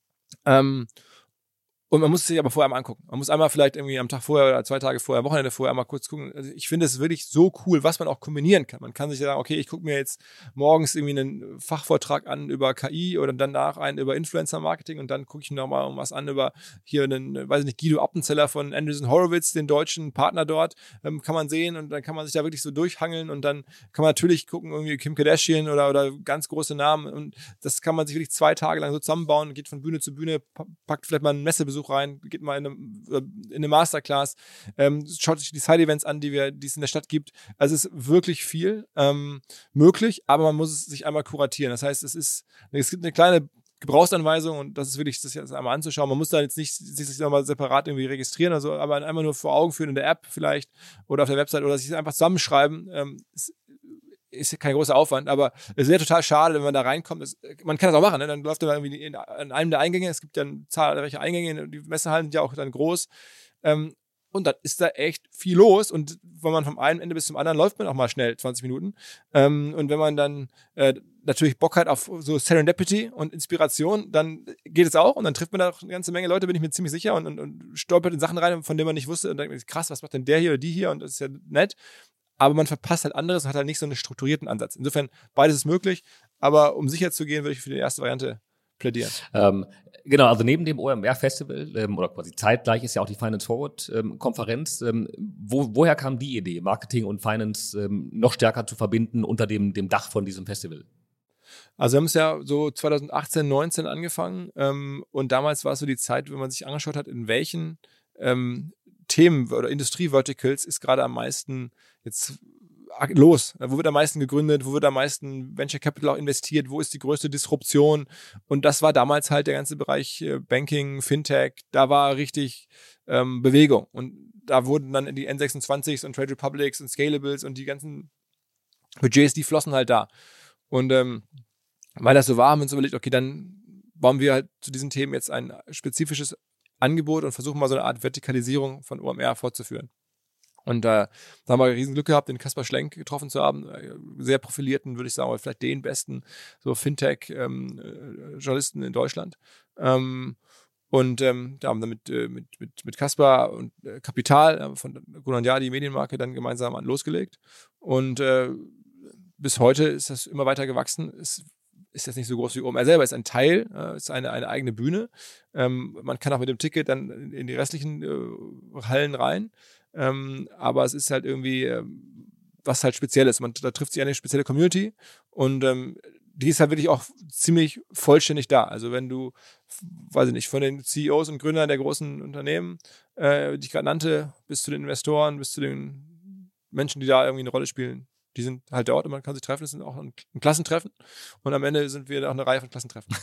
Ähm, und man muss es sich aber vorher mal angucken. Man muss einmal vielleicht irgendwie am Tag vorher oder zwei Tage vorher, am Wochenende vorher mal kurz gucken. Also ich finde es wirklich so cool, was man auch kombinieren kann. Man kann sich sagen, okay, ich gucke mir jetzt morgens irgendwie einen Fachvortrag an über K I oder danach einen über Influencer-Marketing und dann gucke ich noch mal was an über hier einen, weiß ich nicht, Guido Appenzeller von Andreessen Horowitz, den deutschen Partner dort, ähm, kann man sehen und dann kann man sich da wirklich so durchhangeln und dann kann man natürlich gucken, irgendwie Kim Kardashian oder, oder ganz große Namen und das kann man sich wirklich zwei Tage lang so zusammenbauen, geht von Bühne zu Bühne, packt vielleicht mal einen Messebesuch rein, geht mal in eine, in eine Masterclass, ähm, schaut sich die Side-Events an, die wir, die es in der Stadt gibt. Also es ist wirklich viel ähm, möglich, aber man muss es sich einmal kuratieren. Das heißt, es ist, es gibt eine kleine Gebrauchsanweisung und das ist wirklich, das jetzt einmal anzuschauen. Man muss da jetzt nicht sich nochmal separat irgendwie registrieren, also aber einmal nur vor Augen führen in der App vielleicht oder auf der Website oder sich einfach zusammenschreiben. Ähm, es, ist kein großer Aufwand, aber es wäre total schade, wenn man da reinkommt. Es, man kann das auch machen, ne? Dann läuft man irgendwie in, in einem der Eingänge, es gibt ja zahlreiche Eingänge, die Messehallen sind ja auch dann groß ähm, und dann ist da echt viel los und wenn man vom einen Ende bis zum anderen läuft man auch mal schnell zwanzig Minuten ähm, und wenn man dann äh, natürlich Bock hat auf so Serendipity und Inspiration, dann geht es auch und dann trifft man da auch eine ganze Menge Leute, bin ich mir ziemlich sicher und, und, und stolpert in Sachen rein, von denen man nicht wusste und denkt, krass, was macht denn der hier oder die hier und das ist ja nett. Aber man verpasst halt anderes und hat halt nicht so einen strukturierten Ansatz. Insofern, beides ist möglich, aber um sicher zu gehen, würde ich für die erste Variante plädieren. Ähm, genau, also neben dem O M R-Festival ähm, oder quasi zeitgleich ist ja auch die Finance Forward-Konferenz. Ähm, wo, woher kam die Idee, Marketing und Finance ähm, noch stärker zu verbinden unter dem, dem Dach von diesem Festival? Also wir haben es ja so zwanzig achtzehn, neunzehn angefangen ähm, und damals war es so die Zeit, wenn man sich angeschaut hat, in welchen ähm, Themen oder Industrie-Verticals ist gerade am meisten jetzt los? Wo wird am meisten gegründet? Wo wird am meisten Venture Capital auch investiert? Wo ist die größte Disruption? Und das war damals halt der ganze Bereich Banking, Fintech. Da war richtig ähm, Bewegung. Und da wurden dann die N sechsundzwanzigs und Trade Republics und Scalables und die ganzen Budgets, die flossen halt da. Und ähm, weil das so war, haben wir uns überlegt, okay, dann bauen wir halt zu diesen Themen jetzt ein spezifisches Angebot und versuchen mal so eine Art Vertikalisierung von O M R fortzuführen. Und äh, da haben wir riesen Glück gehabt, den Kaspar Schlenk getroffen zu haben, sehr profilierten, würde ich sagen, oder vielleicht den besten so Fintech-Journalisten ähm, in Deutschland. Ähm, und ähm, da haben wir mit, äh, mit, mit, mit Kaspar und äh, Kapital äh, von Gunnar Jahr, die Medienmarke, dann gemeinsam an losgelegt. Und äh, bis heute ist das immer weiter gewachsen. Es ist jetzt nicht so groß wie O M R selber, ist ein Teil, äh, ist eine, eine eigene Bühne. Ähm, man kann auch mit dem Ticket dann in die restlichen äh, Hallen rein. Ähm, aber es ist halt irgendwie ähm, was halt Spezielles. Man, da trifft sich eine spezielle Community und ähm, die ist halt wirklich auch ziemlich vollständig da. Also wenn du, weiß ich nicht, von den C E Os und Gründern der großen Unternehmen, äh, die ich gerade nannte, bis zu den Investoren, bis zu den Menschen, die da irgendwie eine Rolle spielen, die sind halt dort und man kann sich treffen. Das sind auch ein, ein Klassentreffen. Und am Ende sind wir auch eine Reihe von Klassentreffen.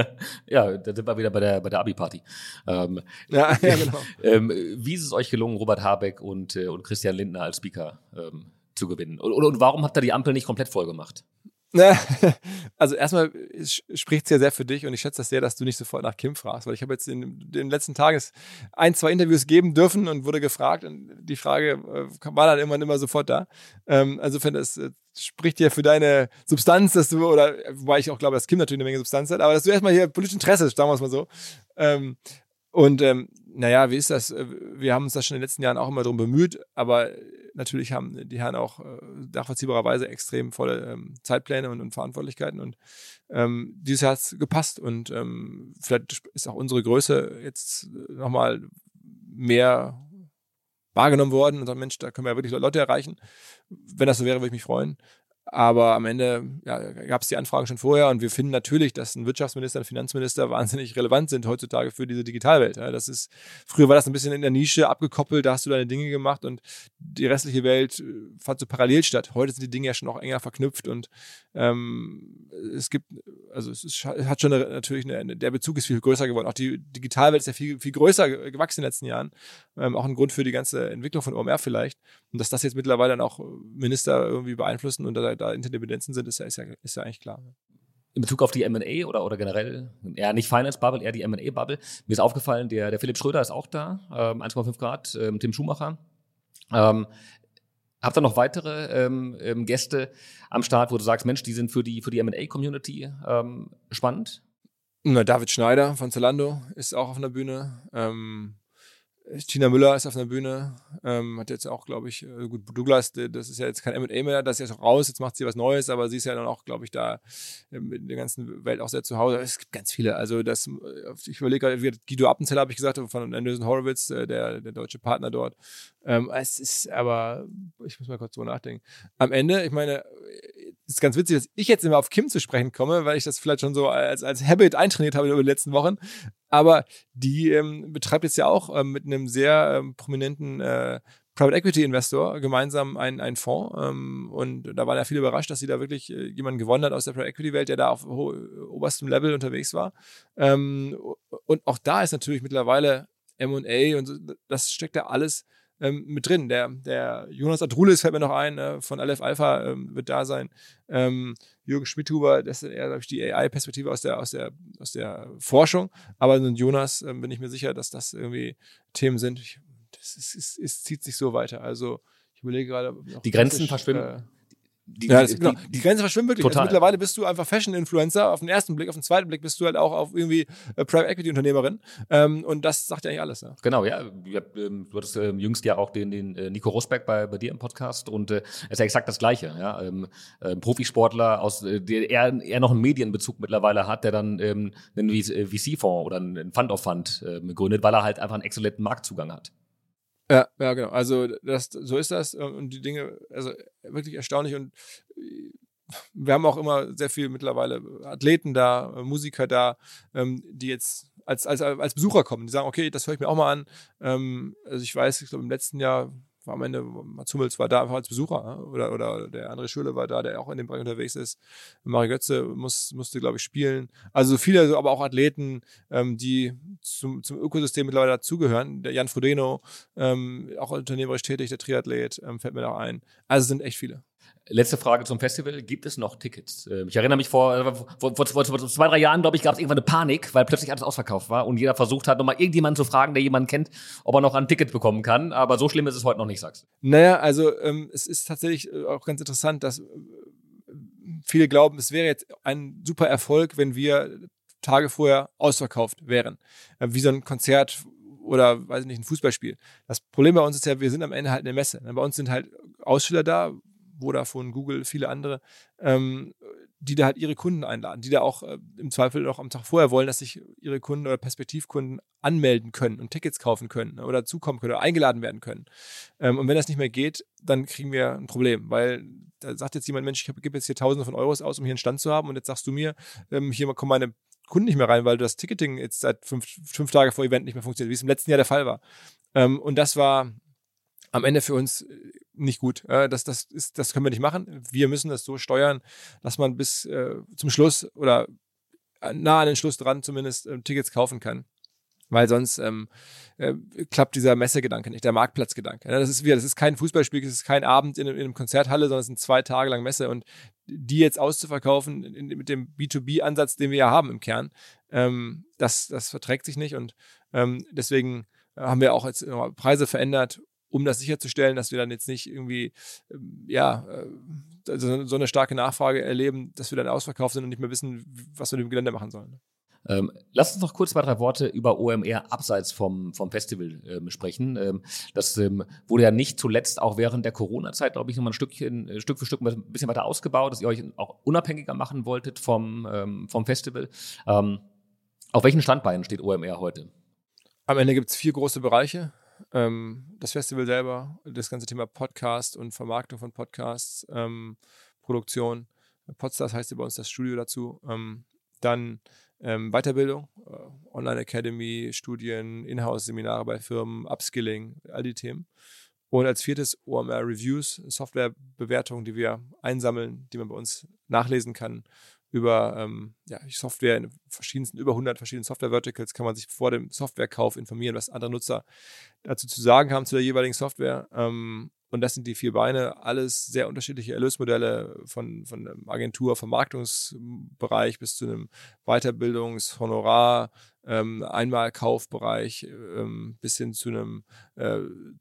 Ja, da sind wir wieder bei der, bei der Abi-Party. Ähm, ja, ja, genau. ähm, wie ist es euch gelungen, Robert Habeck und, äh, und Christian Lindner als Speaker ähm, zu gewinnen? Und, und warum habt ihr die Ampel nicht komplett voll gemacht? Also erstmal spricht es ja sehr für dich und ich schätze das sehr, dass du nicht sofort nach Kim fragst, weil ich habe jetzt in den letzten Tagen ein, zwei Interviews geben dürfen und wurde gefragt und die Frage war dann irgendwann immer sofort da. Also finde es spricht ja für deine Substanz, dass du, oder wobei ich auch glaube, dass Kim natürlich eine Menge Substanz hat, aber dass du erstmal hier politisch Interesse hast, sagen wir es mal so. Und ähm, naja, wie ist das? Wir haben uns das schon in den letzten Jahren auch immer darum bemüht, aber natürlich haben die Herren auch äh, nachvollziehbarerweise extrem volle ähm, Zeitpläne und, und Verantwortlichkeiten und ähm, dieses Jahr hat es gepasst und ähm, vielleicht ist auch unsere Größe jetzt nochmal mehr wahrgenommen worden und sagt, Mensch, da können wir ja wirklich Leute erreichen. Wenn das so wäre, würde ich mich freuen. Aber am Ende ja, gab es die Anfragen schon vorher und wir finden natürlich, dass ein Wirtschaftsminister, ein Finanzminister wahnsinnig relevant sind heutzutage für diese Digitalwelt. Ja, das ist, früher war das ein bisschen in der Nische abgekoppelt, da hast du deine Dinge gemacht und die restliche Welt fand so parallel statt. Heute sind die Dinge ja schon auch enger verknüpft und ähm, es gibt, also es ist, hat schon eine, natürlich, eine, der Bezug ist viel größer geworden. Auch die Digitalwelt ist ja viel, viel größer gewachsen in den letzten Jahren. Ähm, auch ein Grund für die ganze Entwicklung von O M R vielleicht. Und dass das jetzt mittlerweile dann auch Minister irgendwie beeinflussen und da, da Interdependenzen sind, ist ja, ist, ja, ist ja eigentlich klar. In Bezug auf die M und A oder, oder generell, eher nicht Finance Bubble, eher die M und A Bubble. Mir ist aufgefallen, der, der Philipp Schröder ist auch da, ähm, eins Komma fünf Grad, ähm, Tim Schumacher. Ähm, habt ihr noch weitere ähm, ähm, Gäste am Start, wo du sagst, Mensch, die sind für die, für die M und A Community ähm, spannend? Na, David Schneider von Zalando ist auch auf einer Bühne. Ähm, Tina Müller ist auf einer Bühne, ähm, hat jetzt auch, glaube ich, äh, gut, Douglas, das ist ja jetzt kein M und A mehr, das ist jetzt auch raus, jetzt macht sie was Neues, aber sie ist ja dann auch, glaube ich, da in der ganzen Welt auch sehr zu Hause. Es gibt ganz viele, also das, ich überlege gerade, Guido Appenzeller, habe ich gesagt, von Andreessen Horowitz, der, der deutsche Partner dort. Ähm, es ist aber, ich muss mal kurz drüber nachdenken. Am Ende, ich meine, es ist ganz witzig, dass ich jetzt immer auf Kim zu sprechen komme, weil ich das vielleicht schon so als, als Habit eintrainiert habe über die letzten Wochen. Aber die ähm, betreibt jetzt ja auch ähm, mit einem sehr ähm, prominenten äh, Private Equity Investor gemeinsam einen, einen Fonds. Ähm, und da waren ja viele überrascht, dass sie da wirklich äh, jemanden gewonnen hat aus der Private Equity Welt, der da auf ho- oberstem Level unterwegs war. Ähm, und auch da ist natürlich mittlerweile M und A und so, das steckt da alles ähm, mit drin. Der, der Jonas Adrulis fällt mir noch ein, äh, von Aleph Alpha ähm, wird da sein. Ähm, Jürgen Schmidhuber, das ist eher, glaube ich, die A I-Perspektive aus der, aus der, aus der Forschung. Aber mit Jonas ähm, bin ich mir sicher, dass das irgendwie Themen sind. Ich, das ist, ist, ist, zieht sich so weiter. Also ich überlege gerade. Die Grenzen verschwimmen. Äh, Die, ja, das, die, genau. die, die Grenzen verschwimmen wirklich. Total. Also mittlerweile bist du einfach Fashion-Influencer. Auf den ersten Blick, auf den zweiten Blick bist du halt auch auf irgendwie äh, Private-Equity-Unternehmerin. Ähm, und das sagt ja eigentlich alles. Ja. Genau, ja. Du hattest ähm, jüngst ja auch den, den äh, Nico Rosberg bei, bei dir im Podcast und äh, ist ja exakt das Gleiche. Ja? Ähm, äh, Profisportler, aus, äh, der eher, eher noch einen Medienbezug mittlerweile hat, der dann ähm, einen V C-Fonds oder einen Fund of Fund äh, gründet, weil er halt einfach einen exzellenten Marktzugang hat. Ja, ja, genau. Also das, so ist das und die Dinge, also wirklich erstaunlich und wir haben auch immer sehr viel mittlerweile Athleten da, Musiker da, ähm, die jetzt als, als, als Besucher kommen. Die sagen, okay, das höre ich mir auch mal an. Ähm, also ich weiß, ich glaube im letzten Jahr war am Ende, Mats Hummels war da einfach als Besucher oder, oder der André Schürrle war da, der auch in dem Bereich unterwegs ist. Mario Götze muss, musste, glaube ich, spielen. Also viele, aber auch Athleten, ähm, die zum, zum Ökosystem mittlerweile dazugehören. Der Jan Frodeno, ähm, auch unternehmerisch tätig, der Triathlet, ähm, fällt mir da ein. Also es sind echt viele. Letzte Frage zum Festival. Gibt es noch Tickets? Ich erinnere mich, vor, vor, vor, vor, vor zwei, drei Jahren, glaube ich, gab es irgendwann eine Panik, weil plötzlich alles ausverkauft war und jeder versucht hat, nochmal irgendjemanden zu fragen, der jemanden kennt, ob er noch ein Ticket bekommen kann. Aber so schlimm ist es heute noch nicht, sagst du. Naja, also ähm, es ist tatsächlich auch ganz interessant, dass viele glauben, es wäre jetzt ein super Erfolg, wenn wir Tage vorher ausverkauft wären. Äh, wie so ein Konzert oder, weiß ich nicht, ein Fußballspiel. Das Problem bei uns ist ja, wir sind am Ende halt eine Messe. Bei uns sind halt Aussteller da, Vodafone, Google, viele andere, ähm, die da halt ihre Kunden einladen, die da auch äh, im Zweifel noch am Tag vorher wollen, dass sich ihre Kunden oder Perspektivkunden anmelden können und Tickets kaufen können oder zukommen können oder eingeladen werden können. Ähm, und wenn das nicht mehr geht, dann kriegen wir ein Problem, weil da sagt jetzt jemand, Mensch, ich gebe jetzt hier Tausende von Euros aus, um hier einen Stand zu haben und jetzt sagst du mir, ähm, hier kommen meine Kunden nicht mehr rein, weil das Ticketing jetzt seit fünf, fünf Tage vor Event nicht mehr funktioniert, wie es im letzten Jahr der Fall war. Ähm, und das war am Ende für uns nicht gut. Das, das, ist, das können wir nicht machen. Wir müssen das so steuern, dass man bis äh, zum Schluss oder nah an den Schluss dran zumindest äh, Tickets kaufen kann. Weil sonst ähm, äh, klappt dieser Messegedanke nicht, der Marktplatzgedanke. Ja, das ist wieder, das ist kein Fußballspiel, das ist kein Abend in, in einer Konzerthalle, sondern es sind zwei Tage lang Messe und die jetzt auszuverkaufen in, in, mit dem B zwei B-Ansatz, den wir ja haben im Kern, ähm, das, das verträgt sich nicht und ähm, deswegen haben wir auch jetzt Preise verändert, um das sicherzustellen, dass wir dann jetzt nicht irgendwie ähm, ja äh, so, so eine starke Nachfrage erleben, dass wir dann ausverkauft sind und nicht mehr wissen, was wir mit dem Gelände machen sollen. Ähm, lass uns noch kurz zwei, drei Worte über O M R abseits vom, vom Festival ähm, sprechen. Ähm, das ähm, wurde ja nicht zuletzt auch während der Corona-Zeit, glaube ich, nochmal ein Stückchen, äh, Stück für Stück ein bisschen weiter ausgebaut, dass ihr euch auch unabhängiger machen wolltet vom, ähm, vom Festival. Ähm, auf welchen Standbeinen steht O M R heute? Am Ende gibt es vier große Bereiche. Ähm, das Festival selber, das ganze Thema Podcast und Vermarktung von Podcasts, ähm, Produktion. Podstars heißt ja bei uns das Studio dazu. Ähm, dann ähm, Weiterbildung, äh, Online-Academy, Studien, Inhouse-Seminare bei Firmen, Upskilling, all die Themen. Und als viertes O M R Reviews, Softwarebewertungen, die wir einsammeln, die man bei uns nachlesen kann. Über ähm, ja, Software in verschiedensten, über hundert verschiedenen Software-Verticals kann man sich vor dem Softwarekauf informieren, was andere Nutzer dazu zu sagen haben zu der jeweiligen Software. Ähm, und das sind die vier Beine, alles sehr unterschiedliche Erlösmodelle von, von einem Agentur, Vermarktungsbereich bis zu einem Weiterbildungs-, Honorar-, ähm, Einmalkaufbereich ähm, bis hin zu einem äh,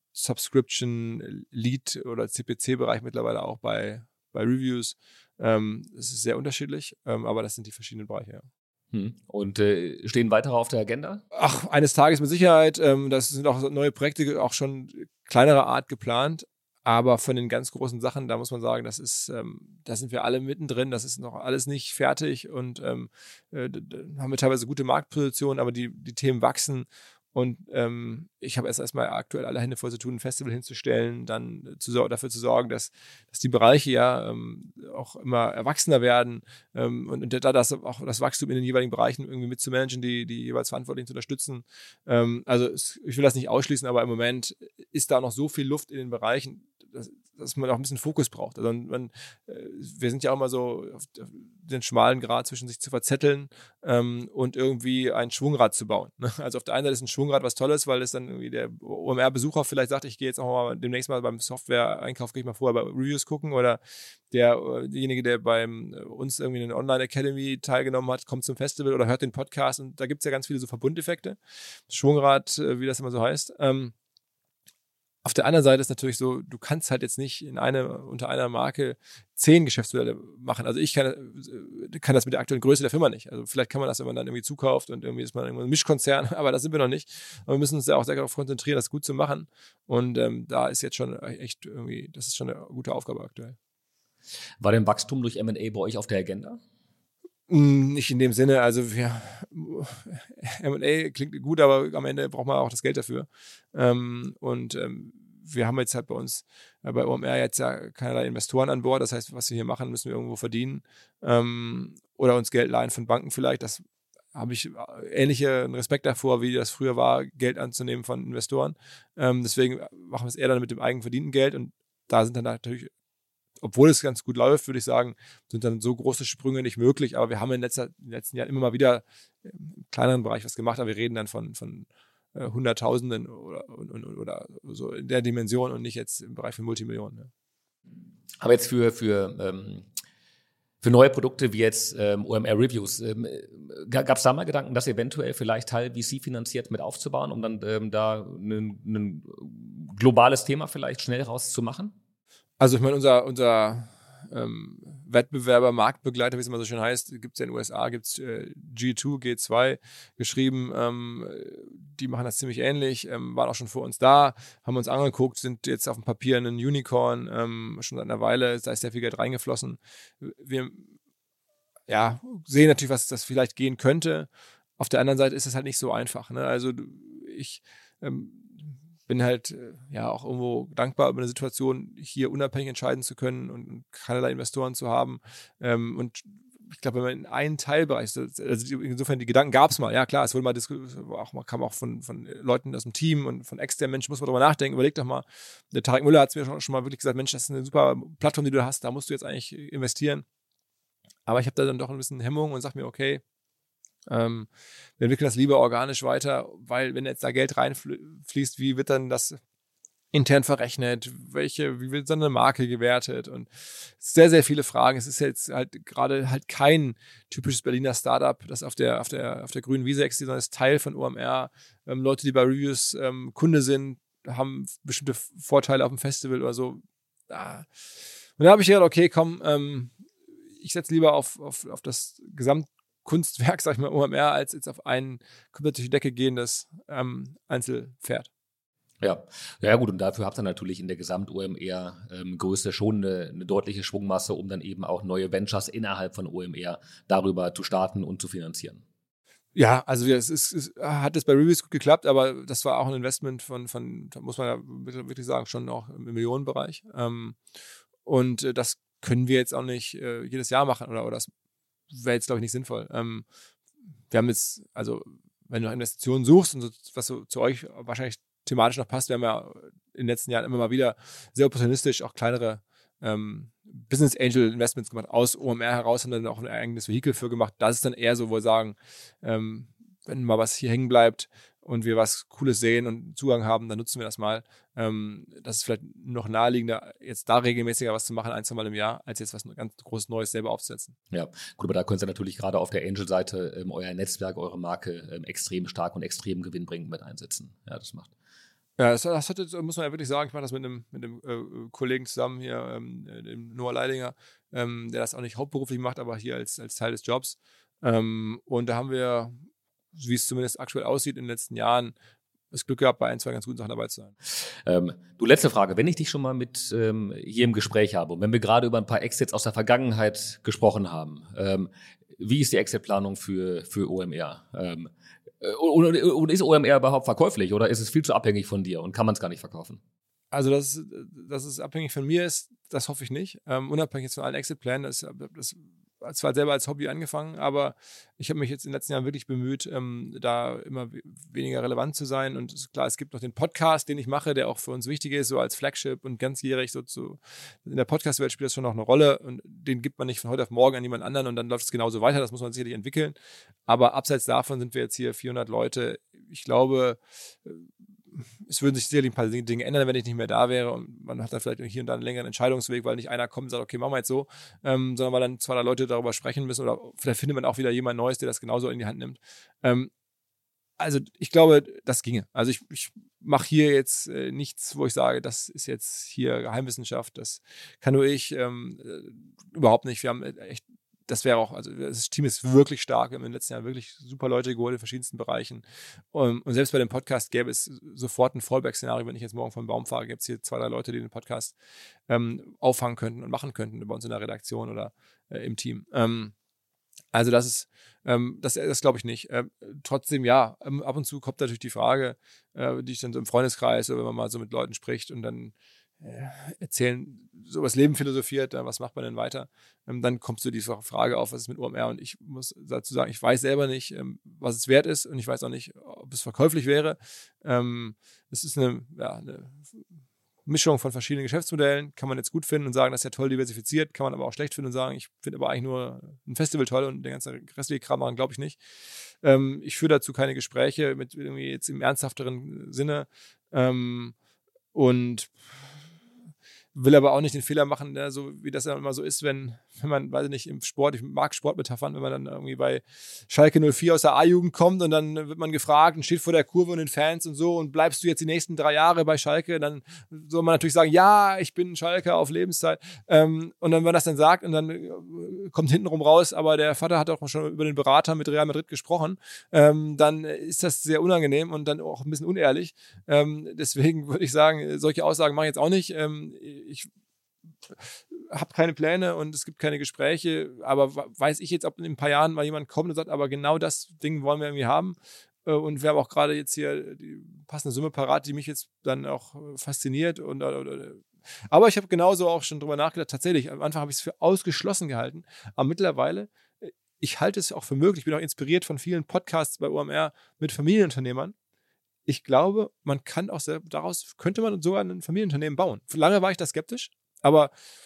Subscription, Lead- oder C P C-Bereich mittlerweile auch bei, bei Reviews. Ähm, es ist sehr unterschiedlich, ähm, aber das sind die verschiedenen Bereiche. Ja. Hm. Und äh, stehen weitere auf der Agenda? Ach, eines Tages mit Sicherheit. Ähm, das sind auch neue Projekte, auch schon kleinerer Art geplant. Aber von den ganz großen Sachen, da muss man sagen, das ist, ähm, da sind wir alle mittendrin. Das ist noch alles nicht fertig und ähm, äh, haben wir teilweise gute Marktpositionen, aber die, die Themen wachsen. Und ähm, ich habe erst erstmal aktuell alle Hände voll zu tun, ein Festival hinzustellen, dann zu, dafür zu sorgen, dass, dass die Bereiche ja ähm, auch immer erwachsener werden ähm, und, und da das auch das Wachstum in den jeweiligen Bereichen irgendwie mitzumanagen, die, die jeweils Verantwortlichen zu unterstützen. Ähm, also es, ich will das nicht ausschließen, aber im Moment ist da noch so viel Luft in den Bereichen, dass, dass man auch ein bisschen Fokus braucht. Also man, äh, wir sind ja auch immer so auf den schmalen Grat zwischen sich zu verzetteln ähm, und irgendwie ein Schwungrad zu bauen. Ne? Also auf der einen Seite ist ein Schwungrad was Tolles, weil es dann irgendwie der O M R-Besucher vielleicht sagt, ich gehe jetzt auch mal demnächst mal beim Software-Einkauf, gehe ich mal vorher bei Reviews gucken oder der, derjenige, der bei uns irgendwie in einer Online-Academy teilgenommen hat, kommt zum Festival oder hört den Podcast und da gibt es ja ganz viele so Verbundeffekte. Schwungrad, wie das immer so heißt. Ähm, Auf der anderen Seite ist natürlich so, du kannst halt jetzt nicht in eine, unter einer Marke zehn Geschäftsmodelle machen. Also ich kann, kann das mit der aktuellen Größe der Firma nicht. Also vielleicht kann man das, wenn man dann irgendwie zukauft und irgendwie ist man irgendwo ein Mischkonzern, aber da sind wir noch nicht. Aber wir müssen uns ja auch sehr darauf konzentrieren, das gut zu machen. Und ähm, da ist jetzt schon echt irgendwie, das ist schon eine gute Aufgabe aktuell. War denn Wachstum durch M und A bei euch auf der Agenda? Nicht in dem Sinne, also wir, M und A klingt gut, aber am Ende braucht man auch das Geld dafür. Ähm, und ähm, wir haben jetzt halt bei uns, äh, bei O M R jetzt ja keinerlei Investoren an Bord. Das heißt, was wir hier machen, müssen wir irgendwo verdienen. Ähm, oder uns Geld leihen von Banken vielleicht. Das habe ich ähnlichen Respekt davor, wie das früher war, Geld anzunehmen von Investoren. Ähm, deswegen machen wir es eher dann mit dem eigen verdienten Geld. Und da sind dann natürlich, obwohl es ganz gut läuft, würde ich sagen, sind dann so große Sprünge nicht möglich. Aber wir haben in, letzter, in den letzten Jahren immer mal wieder im kleineren Bereich was gemacht, aber wir reden dann von, von äh, Hunderttausenden oder, oder, oder so in der Dimension und nicht jetzt im Bereich von Multimillionen. Ne? Aber jetzt für, für, ähm, für neue Produkte wie jetzt ähm, O M R Reviews, ähm, gab es da mal Gedanken, das eventuell vielleicht Teil V C finanziert mit aufzubauen, um dann ähm, da ein globales Thema vielleicht schnell rauszumachen? Also ich meine, unser, unser ähm, Wettbewerber, Marktbegleiter, wie es immer so schön heißt, gibt es ja in den U S A, gibt es äh, G zwei, G zwei geschrieben, ähm, die machen das ziemlich ähnlich, ähm, waren auch schon vor uns da, haben uns angeguckt, sind jetzt auf dem Papier ein Unicorn, ähm, schon seit einer Weile, da ist sehr viel Geld reingeflossen. Wir ja, sehen natürlich, was das vielleicht gehen könnte. Auf der anderen Seite ist es halt nicht so einfach. Ne? Also ich ähm, bin halt äh, ja auch irgendwo dankbar über eine Situation, hier unabhängig entscheiden zu können und keinerlei Investoren zu haben. Ähm, und ich glaube, wenn man in einen Teilbereich, also insofern die Gedanken gab es mal, ja klar, es wurde mal auch, kam auch von, von Leuten aus dem Team und von externen Menschen, muss man darüber nachdenken, überleg doch mal. Der Tarek Müller hat es mir schon, schon mal wirklich gesagt, Mensch, das ist eine super Plattform, die du hast, da musst du jetzt eigentlich investieren. Aber ich habe da dann doch ein bisschen Hemmung und sage mir, okay, Ähm, wir entwickeln das lieber organisch weiter, weil wenn jetzt da Geld reinfließt, wie wird dann das intern verrechnet, welche, wie wird so eine Marke gewertet und sehr, sehr viele Fragen. Es ist jetzt halt gerade halt kein typisches Berliner Startup, das auf der, auf der, auf der grünen Wiese existiert, sondern ist Teil von O M R. Ähm, Leute, die bei Reviews ähm, Kunde sind, haben bestimmte Vorteile auf dem Festival oder so. Ah. Und da habe ich gedacht, okay, komm, ähm, ich setze lieber auf, auf, auf das Gesamtkunstwerk, sag ich mal, O M R, als jetzt auf ein komplett durch die Decke gehendes ähm, Einzelpferd. Ja, ja gut, und dafür habt ihr natürlich in der Gesamt-O M R-Größe ähm, schon eine, eine deutliche Schwungmasse, um dann eben auch neue Ventures innerhalb von O M R darüber zu starten und zu finanzieren. Ja, also es, ist, es hat es bei Reviews gut geklappt, aber das war auch ein Investment von, von muss man ja wirklich sagen, schon auch im Millionenbereich. Ähm, und äh, das können wir jetzt auch nicht äh, jedes Jahr machen oder, oder das wäre jetzt, glaube ich, nicht sinnvoll. Ähm, wir haben jetzt, also wenn du nach Investitionen suchst und so, was so zu euch wahrscheinlich thematisch noch passt, wir haben ja in den letzten Jahren immer mal wieder sehr opportunistisch auch kleinere ähm, Business Angel Investments gemacht, aus O M R heraus, haben dann auch ein eigenes Vehikel für gemacht. Das ist dann eher so, wo wir sagen, ähm, wenn mal was hier hängen bleibt und wir was Cooles sehen und Zugang haben, dann nutzen wir das mal. Ähm, das ist vielleicht noch naheliegender, jetzt da regelmäßiger was zu machen, ein, zwei Mal im Jahr, als jetzt was ganz großes Neues selber aufzusetzen. Ja, gut, aber da könnt ihr natürlich gerade auf der Angel-Seite ähm, euer Netzwerk, eure Marke ähm, extrem stark und extrem gewinnbringend mit einsetzen. Ja, das macht. Ja, das, das hat jetzt, muss man ja wirklich sagen, ich mache das mit einem, mit einem äh, Kollegen zusammen hier, ähm, dem Noah Leidinger, ähm, der das auch nicht hauptberuflich macht, aber hier als, als Teil des Jobs. Ähm, und da haben wir, wie es zumindest aktuell aussieht, in den letzten Jahren das Glück gehabt, bei ein, zwei ganz guten Sachen dabei zu sein. Ähm, du, letzte Frage. Wenn ich dich schon mal mit ähm, hier im Gespräch habe und wenn wir gerade über ein paar Exits aus der Vergangenheit gesprochen haben, ähm, wie ist die Exit-Planung für, für O M R? Ähm, und, und ist O M R überhaupt verkäuflich oder ist es viel zu abhängig von dir und kann man es gar nicht verkaufen? Also, dass, dass es abhängig von mir ist, das hoffe ich nicht. Ähm, unabhängig jetzt von allen Exit-Plänen, das, das zwar selber als Hobby angefangen, aber ich habe mich jetzt in den letzten Jahren wirklich bemüht, ähm, da immer weniger relevant zu sein. Und ist klar, es gibt noch den Podcast, den ich mache, der auch für uns wichtig ist, so als Flagship und ganzjährig so zu, in der Podcast-Welt spielt das schon noch eine Rolle und den gibt man nicht von heute auf morgen an jemand anderen und dann läuft es genauso weiter, das muss man sicherlich entwickeln. Aber abseits davon sind wir jetzt hier vierhundert Leute. Ich glaube, es würden sich sicherlich ein paar Dinge ändern, wenn ich nicht mehr da wäre und man hat dann vielleicht hier und da einen längeren Entscheidungsweg, weil nicht einer kommt und sagt, okay, machen wir jetzt so, ähm, sondern weil dann zwei, drei Leute darüber sprechen müssen oder vielleicht findet man auch wieder jemand Neues, der das genauso in die Hand nimmt. Ähm, also ich glaube, das ginge. Also ich, ich mache hier jetzt äh, nichts, wo ich sage, das ist jetzt hier Geheimwissenschaft, das kann nur ich, ähm, äh, überhaupt nicht. Wir haben echt Das wäre auch, also das Team ist wirklich stark. Wir haben in den letzten Jahren wirklich super Leute geholt in verschiedensten Bereichen. Und, und selbst bei dem Podcast gäbe es sofort ein Fallback-Szenario. Wenn ich jetzt morgen vom Baum fahre, gibt es hier zwei, drei Leute, die den Podcast ähm, auffangen könnten und machen könnten bei uns in der Redaktion oder äh, im Team. Ähm, also das ist, ähm, das, das glaube ich nicht. Ähm, trotzdem, ja, ähm, ab und zu kommt natürlich die Frage, äh, die ich dann so im Freundeskreis oder wenn man mal so mit Leuten spricht und dann erzählen, so über das Leben philosophiert, was macht man denn weiter? Dann kommt so die Frage auf, was ist mit O M R? Und ich muss dazu sagen, ich weiß selber nicht, was es wert ist und ich weiß auch nicht, ob es verkäuflich wäre. Es ist eine, ja, eine Mischung von verschiedenen Geschäftsmodellen, kann man jetzt gut finden und sagen, das ist ja toll diversifiziert, kann man aber auch schlecht finden und sagen, ich finde aber eigentlich nur ein Festival toll und den ganzen restliche Kram machen, glaube ich nicht. Ich führe dazu keine Gespräche mit irgendwie jetzt im ernsthafteren Sinne und will aber auch nicht den Fehler machen, ne, so wie das ja immer so ist, wenn, wenn man, weiß ich nicht, im Sport, ich mag Sportmetaphern, wenn man dann irgendwie bei Schalke null vier aus der A-Jugend kommt und dann wird man gefragt und steht vor der Kurve und den Fans und so und bleibst du jetzt die nächsten drei Jahre bei Schalke, dann soll man natürlich sagen, ja, ich bin Schalke auf Lebenszeit. Ähm, und dann, wenn man das dann sagt und dann äh, kommt hintenrum raus, aber der Vater hat auch schon über den Berater mit Real Madrid gesprochen, ähm, dann ist das sehr unangenehm und dann auch ein bisschen unehrlich. Ähm, deswegen würde ich sagen, solche Aussagen mache ich jetzt auch nicht. Ähm, ich habe keine Pläne und es gibt keine Gespräche, aber weiß ich jetzt, ob in ein paar Jahren mal jemand kommt und sagt, aber genau das Ding wollen wir irgendwie haben und wir haben auch gerade jetzt hier die passende Summe parat, die mich jetzt dann auch fasziniert und oder, aber ich habe genauso auch schon drüber nachgedacht, tatsächlich, am Anfang habe ich es für ausgeschlossen gehalten, aber mittlerweile, ich halte es auch für möglich, ich bin auch inspiriert von vielen Podcasts bei O M R mit Familienunternehmern. Ich glaube, man kann auch selber, daraus könnte man sogar ein Familienunternehmen bauen. Lange war ich da skeptisch, aber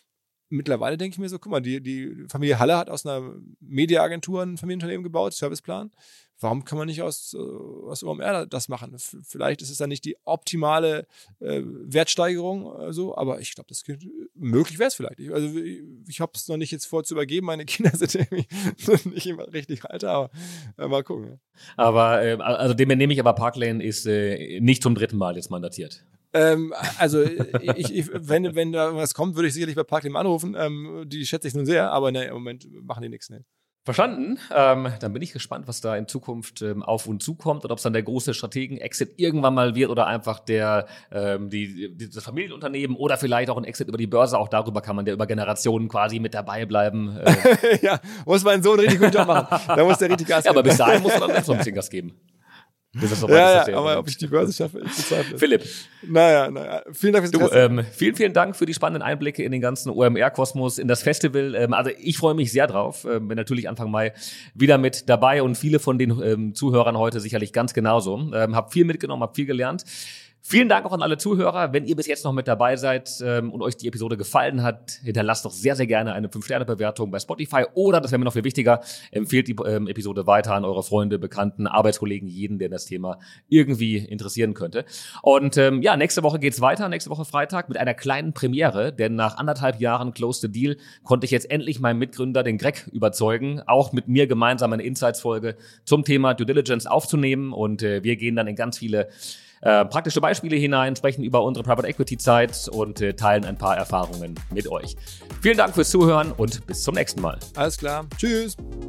mittlerweile denke ich mir so, guck mal, die, die Familie Haller hat aus einer Mediaagentur ein Familienunternehmen gebaut, Serviceplan. Warum kann man nicht aus, aus O M R das machen? F- vielleicht ist es dann nicht die optimale äh, Wertsteigerung, äh, so, aber ich glaube, das könnte, möglich wäre es vielleicht. Ich, also ich, ich habe es noch nicht jetzt vor zu übergeben, meine Kinder sind irgendwie nicht immer richtig alt, aber äh, mal gucken. Ja. Aber, äh, also dem entnehme ich aber, Parklane ist äh, nicht zum dritten Mal jetzt mandatiert. Ähm, also ich, ich, wenn, wenn da was kommt, würde ich sicherlich bei Parklane anrufen. Ähm, die schätze ich nun sehr, aber ne, im Moment machen die nichts. Ne. Verstanden. Ähm, dann bin ich gespannt, was da in Zukunft ähm, auf uns zukommt und ob es dann der große Strategen-Exit irgendwann mal wird oder einfach der ähm, die, die, das Familienunternehmen oder vielleicht auch ein Exit über die Börse. Auch darüber kann man ja über Generationen quasi mit dabei bleiben. Äh. Ja, muss mein Sohn richtig gut Job machen. Da muss der richtig Gas geben. Ja, aber bis dahin muss man dann selbst noch ein bisschen Gas geben. Das ist ja, ja, aber ob ich die Börse schaffe, ich bezweifle. Philipp. Naja, naja, vielen Dank fürs Du, ähm, vielen, vielen Dank für die spannenden Einblicke in den ganzen O M R-Kosmos, in das Festival. Ähm, also ich freue mich sehr drauf. Ähm, bin natürlich Anfang Mai wieder mit dabei und viele von den ähm, Zuhörern heute sicherlich ganz genauso. Ähm, hab viel mitgenommen, hab viel gelernt. Vielen Dank auch an alle Zuhörer. Wenn ihr bis jetzt noch mit dabei seid ähm, und euch die Episode gefallen hat, hinterlasst doch sehr, sehr gerne eine fünf Sterne Bewertung bei Spotify oder, das wäre mir noch viel wichtiger, empfehlt die ähm, Episode weiter an eure Freunde, Bekannten, Arbeitskollegen, jeden, der das Thema irgendwie interessieren könnte. Und ähm, ja, nächste Woche geht's weiter, nächste Woche Freitag mit einer kleinen Premiere, denn nach anderthalb Jahren Close the Deal konnte ich jetzt endlich meinen Mitgründer, den Greg, überzeugen, auch mit mir gemeinsam eine Insights-Folge zum Thema Due Diligence aufzunehmen und äh, wir gehen dann in ganz viele Äh, praktische Beispiele hinein, sprechen über unsere Private Equity Zeit und äh, teilen ein paar Erfahrungen mit euch. Vielen Dank fürs Zuhören und bis zum nächsten Mal. Alles klar. Tschüss.